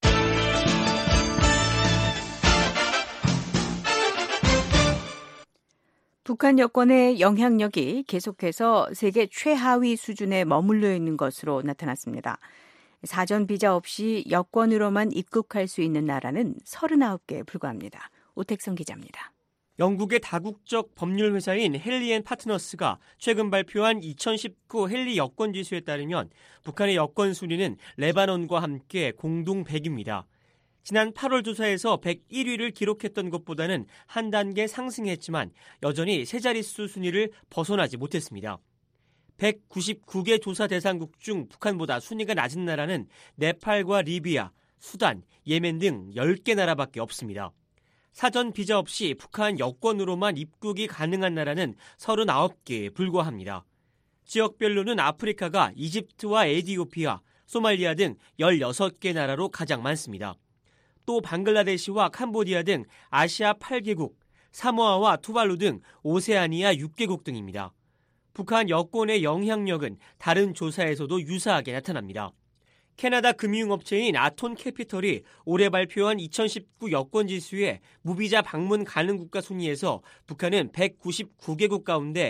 북한 여권의 영향력이 계속해서 세계 최하위 수준에 머물러 있는 것으로 나타났습니다. 사전 비자 없이 여권으로만 입국할 수 있는 나라는 39개에 불과합니다. 오택성 기자입니다. 영국의 다국적 법률 회사인 헨리 앤 파트너스가 최근 발표한 2019 헨리 여권 지수에 따르면 북한의 여권 순위는 레바논과 함께 공동 100입니다. 지난 8월 조사에서 101위를 기록했던 것보다는 한 단계 상승했지만 여전히 세 자릿수 순위를 벗어나지 못했습니다. 199개 조사 대상국 중 북한보다 순위가 낮은 나라는 네팔과 리비아, 수단, 예멘 등 10개 나라밖에 없습니다. 사전 비자 없이 북한 여권으로만 입국이 가능한 나라는 39개에 불과합니다. 지역별로는 아프리카가 이집트와 에티오피아, 소말리아 등 16개 나라로 가장 많습니다. 또 방글라데시와 캄보디아 등 아시아 8개국, 사모아와 투발루 등 오세아니아 6개국 등입니다. 북한 여권의 영향력은 다른 조사에서도 유사하게 나타납니다. 캐나다 금융업체인 아톤 캐피털이 올해 발표한 2019 여권지수의 무비자 방문 가능 국가 순위에서 북한은 199개국 가운데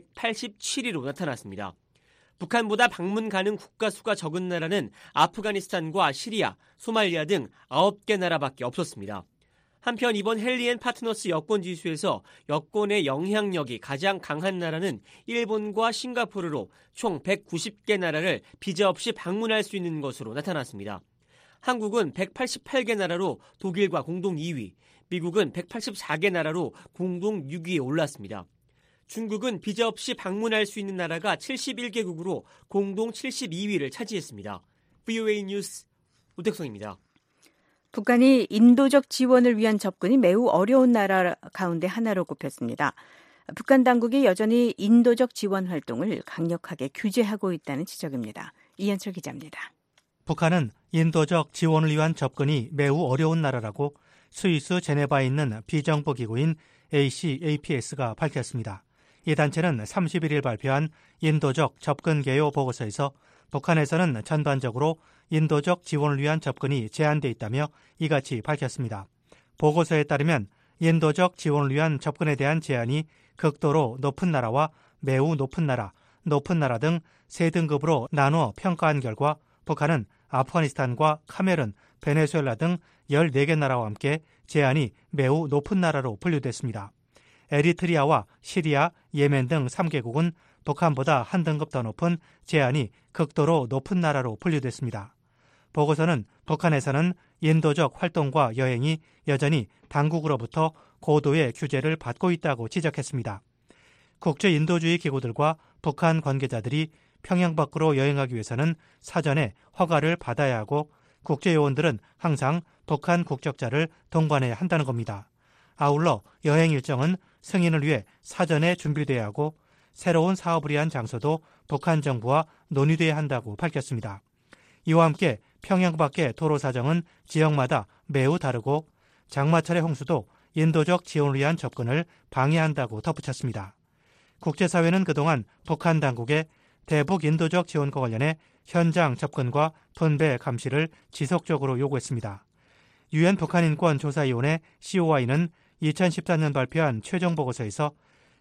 187위로 나타났습니다. 북한보다 방문 가능 국가 수가 적은 나라는 아프가니스탄과 시리아, 소말리아 등 9개 나라밖에 없었습니다. 한편 이번 헨리앤파트너스 여권지수에서 여권의 영향력이 가장 강한 나라는 일본과 싱가포르로 총 190개 나라를 비자 없이 방문할 수 있는 것으로 나타났습니다. 한국은 188개 나라로 독일과 공동 2위, 미국은 184개 나라로 공동 6위에 올랐습니다. 중국은 비자 없이 방문할 수 있는 나라가 71개국으로 공동 72위를 차지했습니다. VOA 뉴스 우택성입니다. 북한이 인도적 지원을 위한 접근이 매우 어려운 나라 가운데 하나로 꼽혔습니다. 북한 당국이 여전히 인도적 지원 활동을 강력하게 규제하고 있다는 지적입니다. 이현철 기자입니다. 북한은 인도적 지원을 위한 접근이 매우 어려운 나라라고 스위스 제네바에 있는 비정부 기구인 ACAPS가 밝혔습니다. 이 단체는 31일 발표한 인도적 접근 개요 보고서에서 북한에서는 전반적으로 인도적 지원을 위한 접근이 제한돼 있다며 이같이 밝혔습니다. 보고서에 따르면 인도적 지원을 위한 접근에 대한 제한이 극도로 높은 나라와 매우 높은 나라 등 세 등급으로 나누어 평가한 결과 북한은 아프가니스탄과 카메룬, 베네수엘라 등 14개 나라와 함께 제한이 매우 높은 나라로 분류됐습니다. 에리트리아와 시리아, 예멘 등 3개국은 북한보다 한 등급 더 높은 제한이 극도로 높은 나라로 분류됐습니다. 보고서는 북한에서는 인도적 활동과 여행이 여전히 당국으로부터 고도의 규제를 받고 있다고 지적했습니다. 국제인도주의 기구들과 북한 관계자들이 평양 밖으로 여행하기 위해서는 사전에 허가를 받아야 하고 국제요원들은 항상 북한 국적자를 동반해야 한다는 겁니다. 아울러 여행 일정은 승인을 위해 사전에 준비돼야 하고 새로운 사업을 위한 장소도 북한 정부와 논의돼야 한다고 밝혔습니다. 이와 함께 평양 밖의 도로 사정은 지역마다 매우 다르고 장마철의 홍수도 인도적 지원을 위한 접근을 방해한다고 덧붙였습니다. 국제사회는 그동안 북한 당국의 대북 인도적 지원과 관련해 현장 접근과 분배 감시를 지속적으로 요구했습니다. 유엔 북한인권조사위원회 COI는 2014년 발표한 최종 보고서에서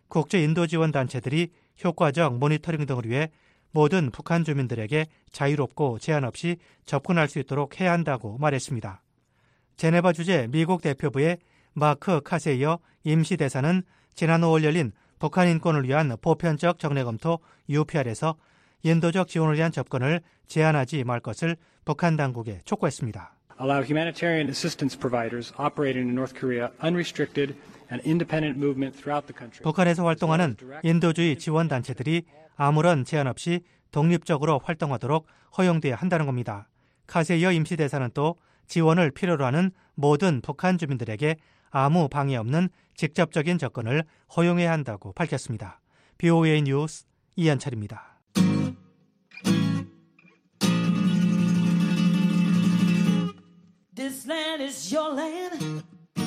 국제인도지원단체들이 효과적 모니터링 등을 위해 모든 북한 주민들에게 자유롭고 제한 없이 접근할 수 있도록 해야 한다고 말했습니다. 제네바 주재 미국 대표부의 마크 카세이어 임시대사는 지난 5월 열린 북한 인권을 위한 보편적 정례 검토 UPR에서 인도적 지원을 위한 접근을 제한하지 말 것을 북한 당국에 촉구했습니다. Allow humanitarian assistance providers operating in North Korea unrestricted and independent movement throughout the country. 북한에서 활동하는 인도주의 지원 단체들이 아무런 제한 없이 독립적으로 활동하도록 허용돼야 한다는 겁니다. 카세이어 임시대사는 또 지원을 필요로 하는 모든 북한 주민들에게 아무 방해 없는 직접적인 접근을 허용해야 한다고 밝혔습니다. BOA 뉴스 이현철입니다. This land is your land.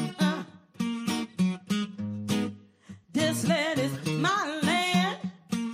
This land is my land.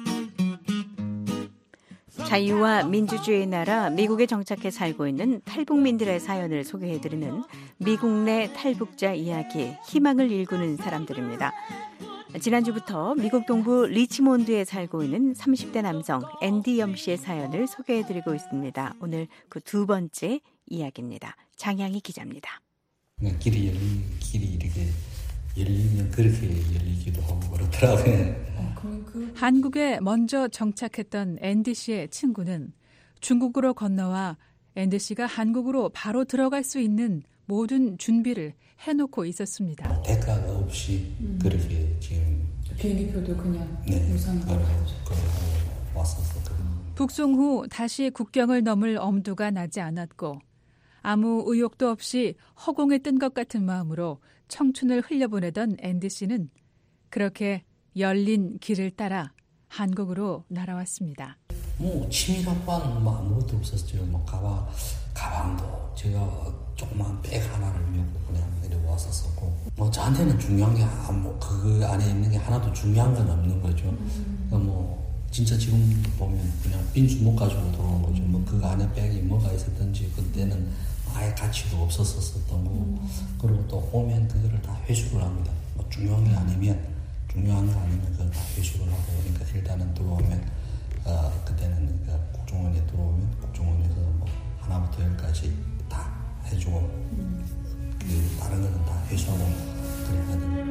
자유와 민주주의의 나라 미국에 정착해 살고 있는 탈북민들의 사연을 소개해드리는 미국 내 탈북자 이야기, 희망을 일구는 사람들입니다. 지난주부터 미국 동부 리치몬드에 살고 있는 30대 남성 앤디 염 씨의 사연을 소개해드리고 있습니다. 오늘 그 두 번째 이야기입니다. 장향희 기자입니다. 길이 이렇게 열리면 그렇게 열리기도 하고 그렇더라고요. 한국에 먼저 정착했던 앤디 씨의 친구는 중국으로 건너와 앤디 씨가 한국으로 바로 들어갈 수 있는 모든 준비를 해놓고 있었습니다. 대가가 없이 그렇게 지금 비행기표도 그냥 무상으로 왔었어. 북송 후 다시 국경을 넘을 엄두가 나지 않았고 아무 의욕도 없이 허공에 뜬 것 같은 마음으로 청춘을 흘려보내던 앤디 씨는 그렇게 열린 길을 따라 한국으로 날아왔습니다. 뭐 치밀한 뭐 아무것도 없었죠. 뭐 가방도 제가 조그만 백 하나를 메고 그냥 이렇게 왔었었고, 뭐 저한테는 중요한 게 뭐 그 안에 있는 게 하나도 중요한 건 없는 거죠. 그러니까 뭐 진짜 지금 보면 그냥 빈 주먹 가지고 돌아온 거죠. 뭐 그 안에 백이 뭐가 있었든지 그때는 아예 가치도 없었었던 거고, 그리고 또 오면 그거를 다 회수를 합니다. 뭐 중요한 게 아니면 그걸 다 회수를 하고, 그러니까 일단은 들어오면 그때는 그러니까 국정원에 들어오면 국정원에서 뭐 하나부터 10까지 다 해주고, 그 다른 거는 다 회수하고 그러거든요.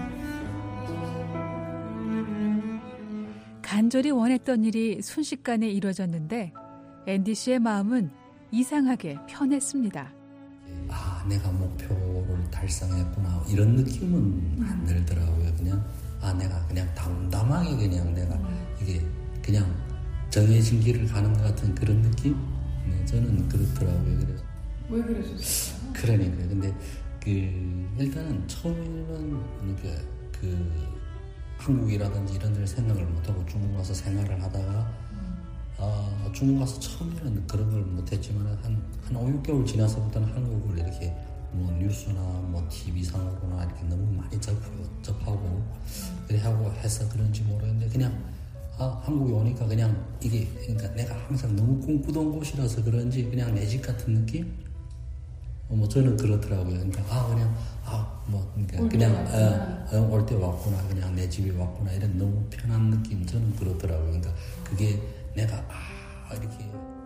간절히 원했던 일이 순식간에 이루어졌는데 앤디 씨의 마음은 이상하게 편했습니다. 아, 내가 목표를 달성했구나 이런 느낌은 안 들더라고요. 그냥 내가 그냥 담담하게 그냥 내가 이게 그냥 정해진 길을 가는 것 같은 그런 느낌? 네, 저는 그렇더라고요. 그래서 왜 그러셨어요? 그러니까 근데 일단은 처음에는 한국이라든지 이런 데를 생각을 못하고 중국 가서 생활을 하다가 중국 가서 처음에는 그런 걸 못했지만 한 5, 6개월 지나서부터는 한국을 이렇게 뭐 뉴스나 뭐 TV상으로나 이렇게 너무 많이 접하고 그래 하고 해서 그런지 모르겠는데 그냥 한국에 오니까 그냥 이게 그러니까 내가 항상 너무 꿈꾸던 곳이라서 그런지 그냥 내 집 같은 느낌? 뭐 저는 그렇더라고요. 그러니까 그냥 올 때 왔구나, 그냥 내 집에 왔구나 이런 너무 편한 느낌 저는 그렇더라고요. 그러니까 그게 내가 이렇게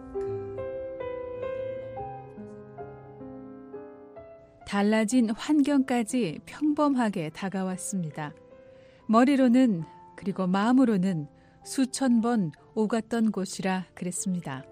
달라진 환경까지 평범하게 다가왔습니다. 머리로는 그리고 마음으로는 수천 번 오갔던 곳이라 그랬습니다.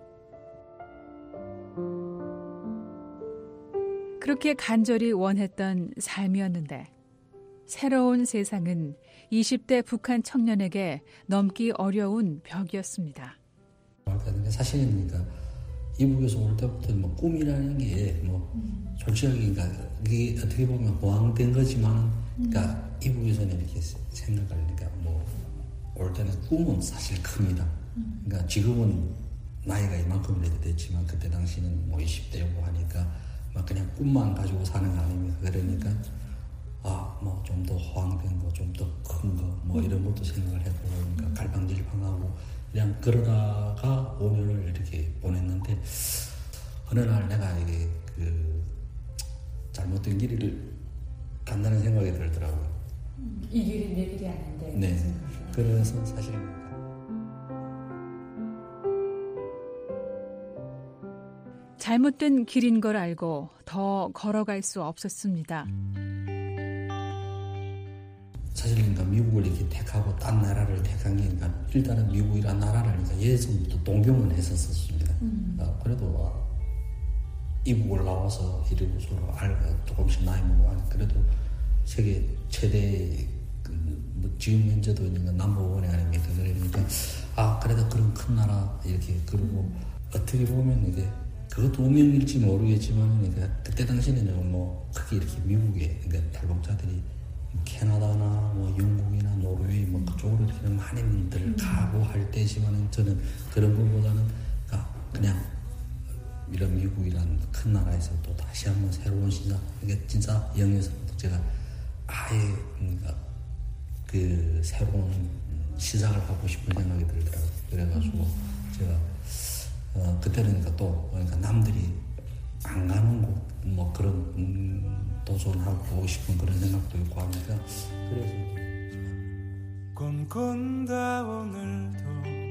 그렇게 간절히 원했던 삶이었는데 새로운 세상은 20대 북한 청년에게 넘기 어려운 벽이었습니다. 사실은 그러니까 이북에서 올 때부터 뭐 꿈이라는 게 뭐 솔직하게 그러니까 이게 어떻게 보면 보완된 거지만 그러니까 이북에서는 이렇게 생각을 그러니까 뭐 올 때는 꿈은 사실 큽니다. 그러니까 지금은 나이가 이만큼이라도 됐지만 그때 당시는 뭐 20대고 하니까 막 그냥 꿈만 가지고 사는 거 아닙니까? 그러니까 뭐 좀 더 호황된 거, 좀 더 큰 거, 뭐 이런 것도 생각을 해보고 그러니까 갈팡질팡하고 그냥 그러다가 5년을 이렇게 보냈는데 어느 날 내가 이게 잘못된 길을 간다는 생각이 들더라고요. 이 길이 내 길이 아닌데. 네. 그래서 사실 잘못된 길인 걸 알고 더 걸어갈 수 없었습니다. 사실 그러니까 미국을 이렇게 택하고 딴 나라를 택한 게 그러니까 일단은 미국이라는 나라를 그러니까 예전부터 동경은 했었습니다. 그래도 이북을 나와서 이러고 서로 알고 조금씩 나이 먹고 그래도 세계 최대 지금 현재도 있는 넘버원이 아닙니까? 그러니까 그래도 그런 큰 나라 이렇게 그러고 어떻게 보면 이게 그것도 운명일지 모르겠지만 그러니까 그때 당시에는 뭐 크게 이렇게 미국에 그러니까 탈북자들이 캐나다나 뭐 영국이나 노르웨이 뭐 그쪽으로 이렇게 많이들 가고 할 때지만은 저는 그런 것보다는 그냥 이런 미국이란 큰 나라에서 또 다시 한번 새로운 시작 이게 진짜 영에서부터 제가 아예 그러니까 그 새로운 시작을 하고 싶은 생각이 들더라고요. 그래가지고 제가 그때는 그러니까 또 그러니까 남들이 안 가는 곳 뭐 그런 도전하고 싶은 그런 생각도 있고 하니까 그래서 꿈꾼다 오늘도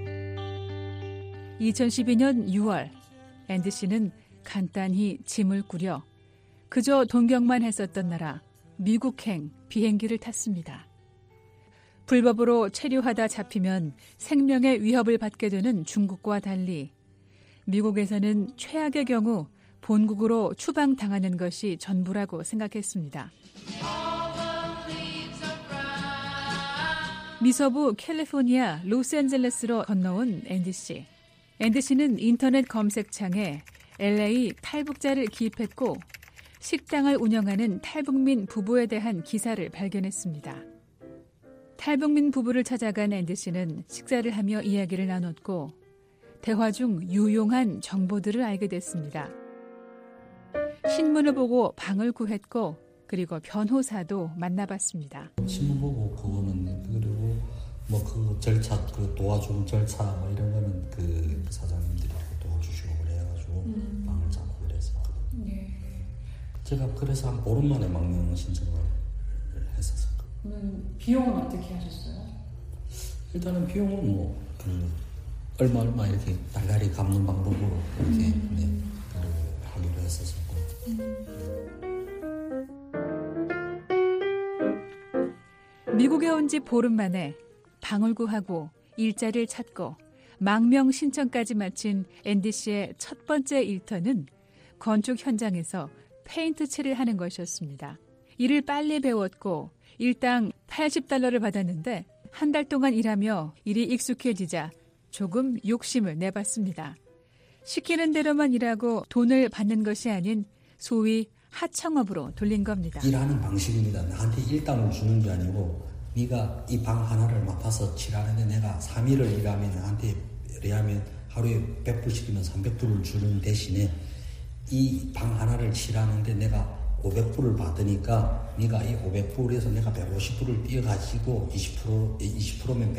2012년 6월 앤디 씨는 간단히 짐을 꾸려 그저 동경만 했었던 나라 미국행 비행기를 탔습니다. 불법으로 체류하다 잡히면 생명의 위협을 받게 되는 중국과 달리 미국에서는 최악의 경우 본국으로 추방당하는 것이 전부라고 생각했습니다. 미서부 캘리포니아 로스앤젤레스로 건너온 앤디 씨. 앤디 씨는 인터넷 검색창에 LA 탈북자를 기입했고 식당을 운영하는 탈북민 부부에 대한 기사를 발견했습니다. 탈북민 부부를 찾아간 앤디씨는 식사를 하며 이야기를 나눴고 대화 중 유용한 정보들을 알게 됐습니다. 신문을 보고 방을 구했고 그리고 변호사도 만나봤습니다. 신문 보고 그거는 그리고 뭐 그 절차 그 도와주는 절차 뭐 이런 거는 그 사장님들이 도와주시고 그래가지고 방을 잡고 그래서 제가 그래서 한 보름 만에 망명 신청을 했었어요. 비용은 어떻게 하셨어요? 일단은 비용은 뭐 그 얼마 이렇게 달달이 갚는 방법으로 이렇게 하기로 했었고. 미국에 온 지 보름 만에 방을 구하고 일자리를 찾고 망명 신청까지 마친 앤디 씨의 첫 번째 일터는 건축 현장에서 페인트 칠을 하는 것이었습니다. 일을 빨리 배웠고 일당 $80를 받았는데 한 달 동안 일하며 일이 익숙해지자 조금 욕심을 내봤습니다. 시키는 대로만 일하고 돈을 받는 것이 아닌 소위 하청업으로 돌린 겁니다. 일하는 방식입니다. 나한테 일당을 주는 게 아니고 네가 이 방 하나를 맡아서 칠하는데 내가 3일을 일하면 나한테 일하면 하루에 100불씩이면 300불을 주는 대신에 이 방 하나를 칠하는데 내가 500불을 받으니까 네가 이 500불에서 내가 150불을 띄어가지고 20%면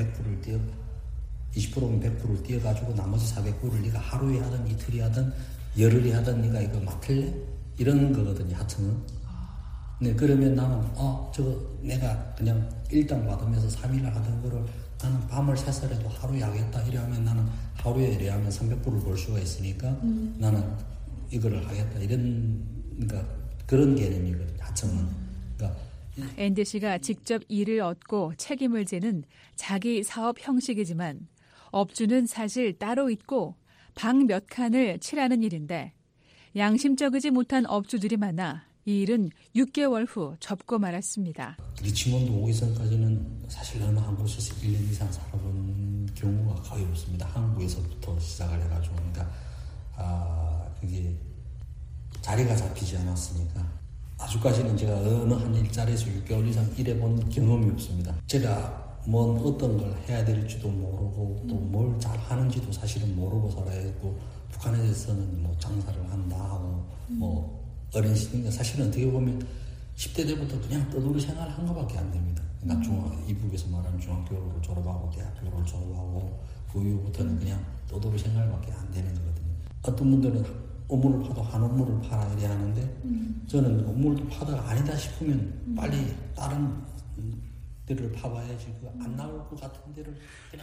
100불을 띄어가지고 나머지 400불을 네가 하루에 하든 이틀이 하든 열흘이 하든 네가 이거 맡을래? 이런 거거든요, 하청은. 네, 그러면 나는 저거 내가 그냥 일당 받으면서 3일 하던 거를 나는 밤을 새서라도 하루에 하겠다 이러면 나는 하루에 이래하면 300불을 벌 수가 있으니까 나는 이거를 하겠다 그러니까 그런 개념이거든요, 하청은. 그러니까 앤디 씨가 직접 일을 얻고 책임을 지는 자기 사업 형식이지만 업주는 사실 따로 있고 방 몇 칸을 칠하는 일인데 양심적이지 못한 업주들이 많아 이 일은 6개월 후 접고 말았습니다. 리치몬드 오기 전까지는 사실 어느 한 곳에서 1년 이상 살아본 경우가 거의 없습니다. 한국에서부터 시작을 해가지고 그러니까 그게 자리가 잡히지 않았으니까 아직까지는 제가 어느 한 일자리에서 6개월 이상 일해본 경험이 없습니다. 제가 어떤 걸 해야 될지도 모르고 또 뭘 잘 하는지도 사실은 모르고 살아야 했고 북한에서는 뭐 장사를 한다 하고 뭐 어린 시기니까 사실은 어떻게 보면 10대 때부터 그냥 떠돌이 생활을 한 것밖에 안 됩니다. 그러니까 이북에서 말하는 중학교를 졸업하고 대학교를 졸업하고 그 이후부터는 그냥 떠돌이 생활밖에 안 되는 거거든요. 어떤 분들은 업무를 파도 한 업무를 팔아 이래야 하는데 저는 업무를 파다가 아니다 싶으면 빨리 다른 데를 파봐야지 안 나올 것 같은 데를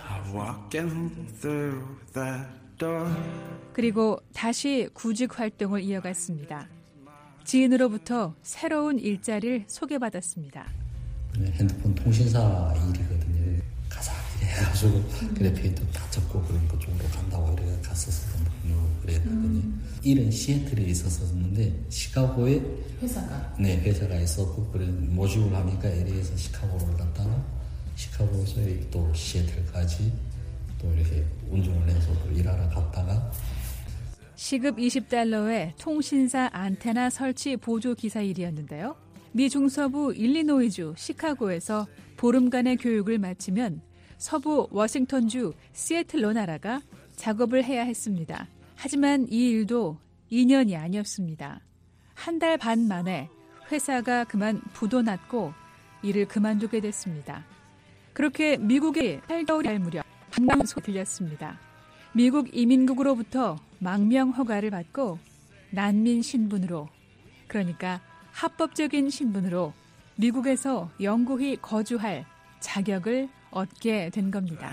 그냥 그리고 다시 구직 활동을 이어갔습니다. 지인으로부터 새로운 일자리를 소개받았습니다. 핸드폰 통신사 일이거든요. 가자 이래가지고 그래 페이도 다 적고 그런 그쪽으로 간다고 이래 갔었거든요. 그랬거든요. 일은 시애틀에 있었었는데 시카고에 회사가 있었고 그래 모집을 하니까 LA에서 시카고를 갔다가 시카고에서 또 시애틀까지 또 이렇게 운전을 해서 또 일하러 갔다가 시급 $20에 통신사 안테나 설치 보조 기사 일이었는데요. 미 중서부 일리노이주 시카고에서 보름간의 교육을 마치면 서부 워싱턴주 시애틀로 날아가 작업을 해야 했습니다. 하지만 이 일도 2년이 아니었습니다. 한 달 반 만에 회사가 그만 부도 났고 일을 그만두게 됐습니다. 그렇게 미국에 8개월이 될 무렵 망명 소식이 들렸습니다. 미국 이민국으로부터 망명 허가를 받고 난민 신분으로, 그러니까 합법적인 신분으로 미국에서 영구히 거주할 자격을 얻게 된 겁니다.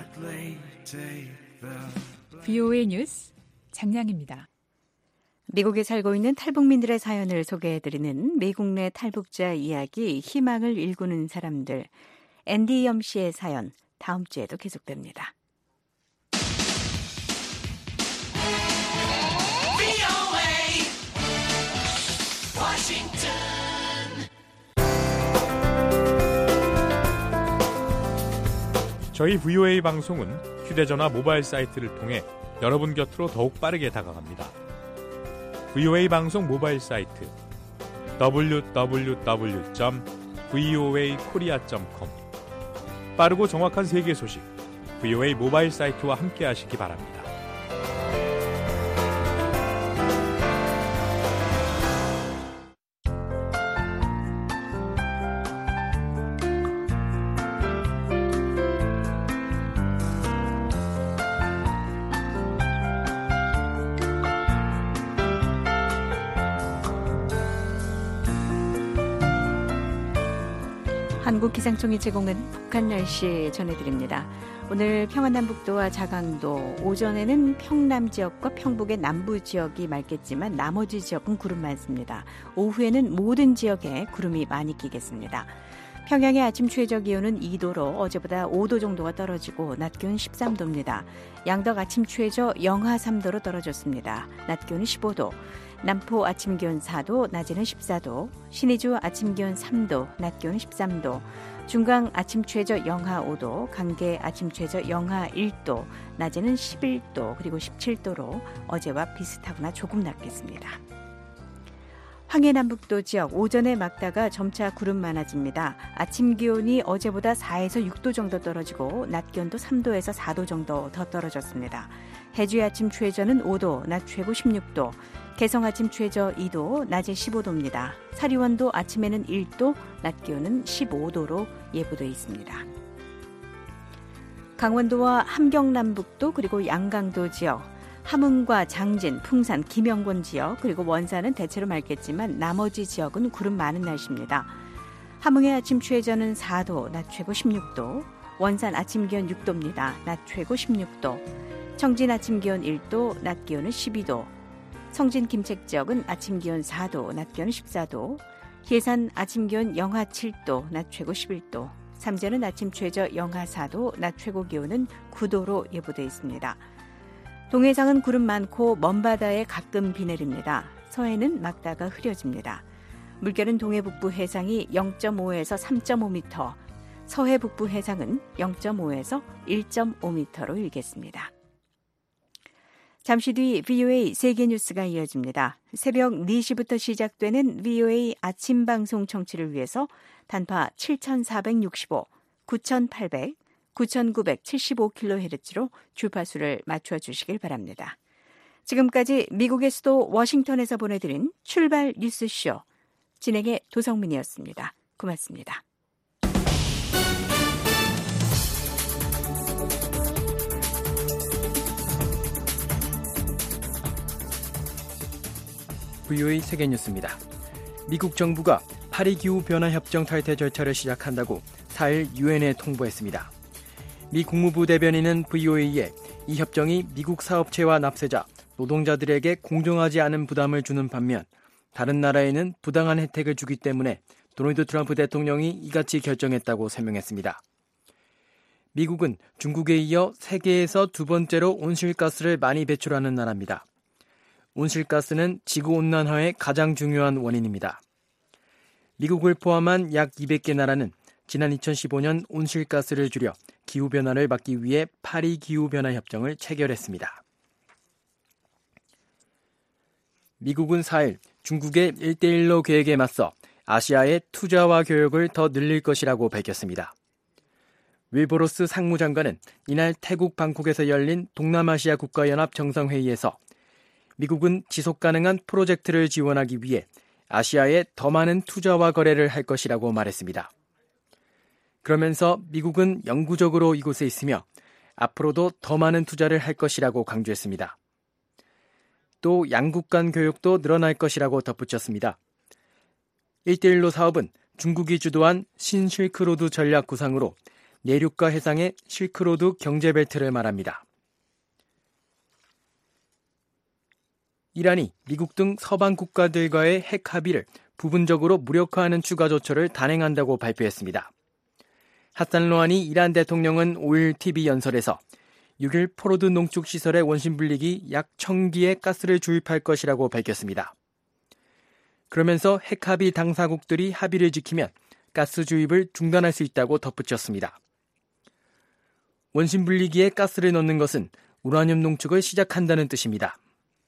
VOA 뉴스 장량입니다. 미국에 살고 있는 탈북민들의 사연을 소개해드리는 미국 내 탈북자 이야기, 희망을 일구는 사람들, 앤디 염 씨의 사연, 다음 주에도 계속됩니다. 저희 VOA 방송은 휴대전화 모바일 사이트를 통해 여러분 곁으로 더욱 빠르게 다가갑니다. VOA 방송 모바일 사이트 www.voakorea.com 빠르고 정확한 세계 소식 VOA 모바일 사이트와 함께 하시기 바랍니다. 한국기상청이 제공한 북한 날씨 전해드립니다. 오늘 평안남북도와 자강도, 오전에는 평남 지역과 평북의 남부 지역이 맑겠지만 나머지 지역은 구름 많습니다. 오후에는 모든 지역에 구름이 많이 끼겠습니다. 평양의 아침 최저 기온은 2도로 어제보다 5도 정도가 떨어지고 낮 기온 13도입니다. 양덕 아침 최저 영하 3도로 떨어졌습니다. 낮 기온은 15도. 남포 아침 기온 4도, 낮에는 14도, 신의주 아침 기온 3도, 낮 기온 13도, 중강 아침 최저 영하 5도, 강계 아침 최저 영하 1도, 낮에는 11도, 그리고 17도로 어제와 비슷하거나 조금 낮겠습니다. 황해남북도 지역 오전에 맑다가 점차 구름 많아집니다. 아침 기온이 어제보다 4에서 6도 정도 떨어지고 낮 기온도 3도에서 4도 정도 더 떨어졌습니다. 해주의 아침 최저는 5도, 낮 최고 16도, 개성 아침 최저 2도, 낮에 15도입니다. 사리원도 아침에는 1도, 낮 기온은 15도로 예보되어 있습니다. 강원도와 함경남북도 그리고 양강도 지역, 함흥과 장진, 풍산, 김영권 지역 그리고 원산은 대체로 맑겠지만 나머지 지역은 구름 많은 날씨입니다. 함흥의 아침 최저는 4도, 낮 최고 16도, 원산 아침 기온 6도입니다. 낮 최고 16도, 청진 아침 기온 1도, 낮 기온은 12도, 성진 김책 지역은 아침 기온 4도, 낮 기온 14도, 예산 아침 기온 영하 7도, 낮 최고 11도, 삼재는 아침 최저 영하 4도, 낮 최고 기온은 9도로 예보되어 있습니다. 동해상은 구름 많고 먼바다에 가끔 비 내립니다. 서해는 맑다가 흐려집니다. 물결은 동해 북부 해상이 0.5에서 3.5m, 서해 북부 해상은 0.5에서 1.5m로 일겠습니다. 잠시 뒤 VOA 세계뉴스가 이어집니다. 새벽 4시부터 시작되는 VOA 아침 방송 청취를 위해서 단파 7465, 9800, 9975kHz로 주파수를 맞춰주시길 바랍니다. 지금까지 미국의 수도 워싱턴에서 보내드린 출발 뉴스쇼, 진행의 도성민이었습니다. 고맙습니다. VOA 세계뉴스입니다. 미국 정부가 파리 기후변화협정 탈퇴 절차를 시작한다고 4일 유엔에 통보했습니다. 미 국무부 대변인은 VOA에 이 협정이 미국 사업체와 납세자, 노동자들에게 공정하지 않은 부담을 주는 반면 다른 나라에는 부당한 혜택을 주기 때문에 도널드 트럼프 대통령이 이같이 결정했다고 설명했습니다. 미국은 중국에 이어 세계에서 두 번째로 온실가스를 많이 배출하는 나라입니다. 온실가스는 지구온난화의 가장 중요한 원인입니다. 미국을 포함한 약 200개 나라는 지난 2015년 온실가스를 줄여 기후변화를 막기 위해 파리 기후변화협정을 체결했습니다. 미국은 4일 중국의 1대1로 계획에 맞서 아시아의 투자와 교역을 더 늘릴 것이라고 밝혔습니다. 윌보로스 상무장관은 이날 태국 방콕에서 열린 동남아시아 국가연합 정상회의에서 미국은 지속가능한 프로젝트를 지원하기 위해 아시아에 더 많은 투자와 거래를 할 것이라고 말했습니다. 그러면서 미국은 영구적으로 이곳에 있으며 앞으로도 더 많은 투자를 할 것이라고 강조했습니다. 또 양국 간 교역도 늘어날 것이라고 덧붙였습니다. 1대1로 사업은 중국이 주도한 신실크로드 전략 구상으로 내륙과 해상의 실크로드 경제벨트를 말합니다. 이란이 미국 등 서방 국가들과의 핵 합의를 부분적으로 무력화하는 추가 조처를 단행한다고 발표했습니다. 하산 로하니 이란 대통령은 5일 TV 연설에서 6일 포로드 농축시설의 원심 분리기 약 1000기의 가스를 주입할 것이라고 밝혔습니다. 그러면서 핵 합의 당사국들이 합의를 지키면 가스 주입을 중단할 수 있다고 덧붙였습니다. 원심 분리기에 가스를 넣는 것은 우라늄 농축을 시작한다는 뜻입니다.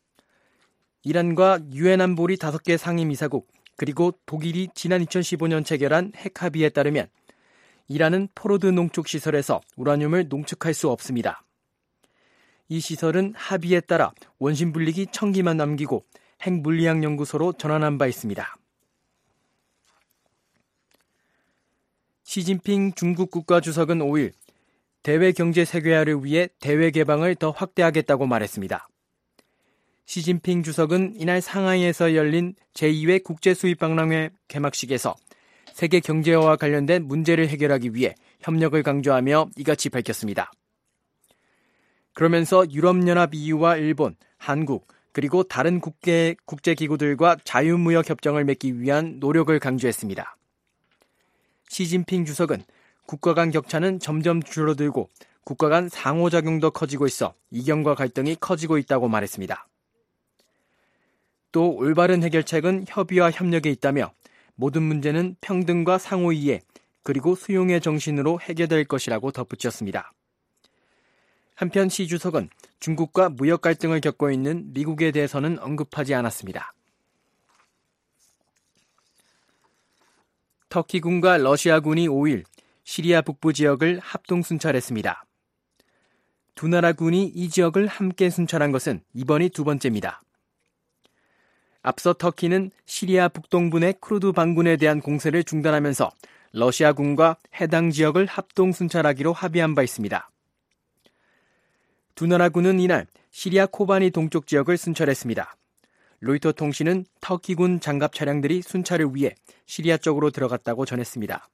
이란과 유엔 안보리 5개 상임이사국 그리고 독일이 지난 2015년 체결한 핵 합의에 따르면 이란은 포로드 농축시설에서 우라늄을 농축할 수 없습니다. 이 시설은 합의에 따라 원심 분리기 1000기만 남기고 핵물리학연구소로 전환한 바 있습니다. 시진핑 중국 국가주석은 5일 대외 경제 세계화를 위해 대외 개방을 더 확대하겠다고 말했습니다. 시진핑 주석은 이날 상하이에서 열린 제2회 국제수입박람회 개막식에서 세계 경제화와 관련된 문제를 해결하기 위해 협력을 강조하며 이같이 밝혔습니다. 그러면서 유럽연합 EU와 일본, 한국, 그리고 다른 국제기구들과 자유무역 협정을 맺기 위한 노력을 강조했습니다. 시진핑 주석은 국가 간 격차는 점점 줄어들고 국가 간 상호작용도 커지고 있어 이견과 갈등이 커지고 있다고 말했습니다. 또 올바른 해결책은 협의와 협력에 있다며 모든 문제는 평등과 상호이해 그리고 수용의 정신으로 해결될 것이라고 덧붙였습니다. 한편 시 주석은 중국과 무역 갈등을 겪고 있는 미국에 대해서는 언급하지 않았습니다. 터키군과 러시아군이 5일 시리아 북부 지역을 합동 순찰했습니다. 두 나라 군이 이 지역을 함께 순찰한 것은 이번이 두 번째입니다. 앞서 터키는 시리아 북동부 내 쿠르드 반군에 대한 공세를 중단하면서 러시아군과 해당 지역을 합동 순찰하기로 합의한 바 있습니다. 두 나라 군은 이날 시리아 코바니 동쪽 지역을 순찰했습니다. 로이터 통신은 터키군 장갑 차량들이 순찰을 위해 시리아 쪽으로 들어갔다고 전했습니다.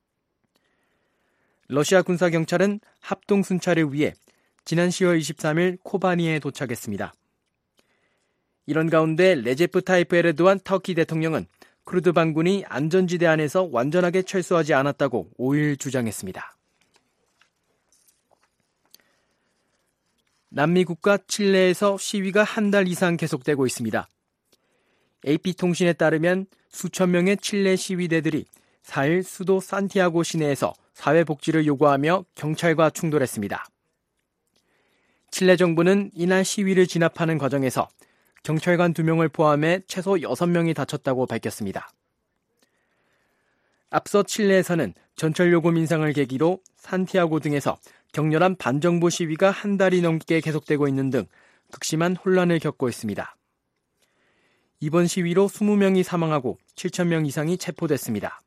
러시아 군사경찰은 합동 순찰을 위해 지난 10월 23일 코바니에 도착했습니다. 이런 가운데 레제프 타이프 에르도안 터키 대통령은 쿠르드 반군이 안전지대 안에서 완전하게 철수하지 않았다고 5일 주장했습니다. 남미 국가 칠레에서 시위가 한 달 이상 계속되고 있습니다. AP통신에 따르면 수천 명의 칠레 시위대들이 4일 수도 산티아고 시내에서 사회복지를 요구하며 경찰과 충돌했습니다. 칠레 정부는 이날 시위를 진압하는 과정에서 경찰관 2명을 포함해 최소 6명이 다쳤다고 밝혔습니다. 앞서 칠레에서는 전철요금 인상을 계기로 산티아고 등에서 격렬한 반정부 시위가 한 달이 넘게 계속되고 있는 등 극심한 혼란을 겪고 있습니다. 이번 시위로 20명이 사망하고 7,000명 이상이 체포됐습니다.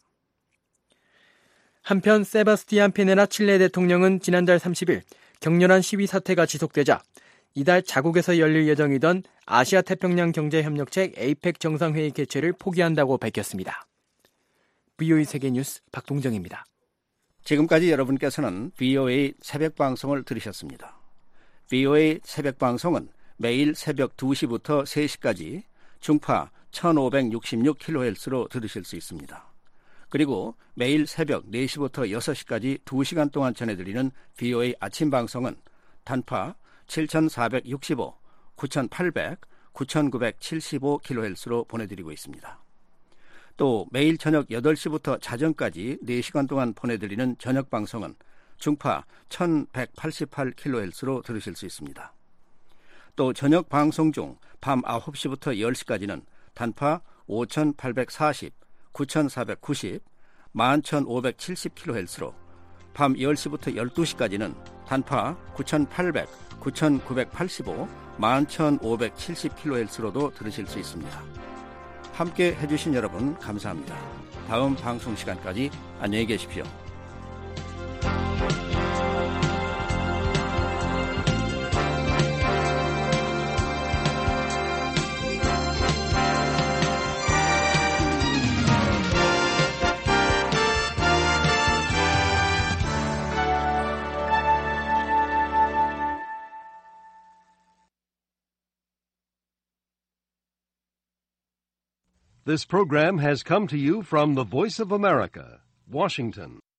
한편 세바스티안 피네라 칠레 대통령은 지난달 30일 격렬한 시위 사태가 지속되자 이달 자국에서 열릴 예정이던 아시아 태평양 경제협력체 APEC 정상회의 개최를 포기한다고 밝혔습니다. VOA 세계뉴스 박동정입니다. 지금까지 여러분께서는 VOA 새벽방송을 들으셨습니다. VOA 새벽방송은 매일 새벽 2시부터 3시까지 중파 1566kHz로 들으실 수 있습니다. 그리고 매일 새벽 4시부터 6시까지 2시간 동안 전해드리는 VOA 아침방송은 단파 7465, 9800, 9975kHz로 보내드리고 있습니다. 또 매일 저녁 8시부터 자정까지 4시간 동안 보내드리는 저녁방송은 중파 1188kHz로 들으실 수 있습니다. 또 저녁 방송 중 밤 9시부터 10시까지는 단파 5840, 9490, 11570kHz로 밤 10시부터 12시까지는 단파 9800, 9985, 11570kHz로도 들으실 수 있습니다. 함께 해주신 여러분 감사합니다. 다음 방송 시간까지 안녕히 계십시오. This program has come to you from the Voice of America, Washington.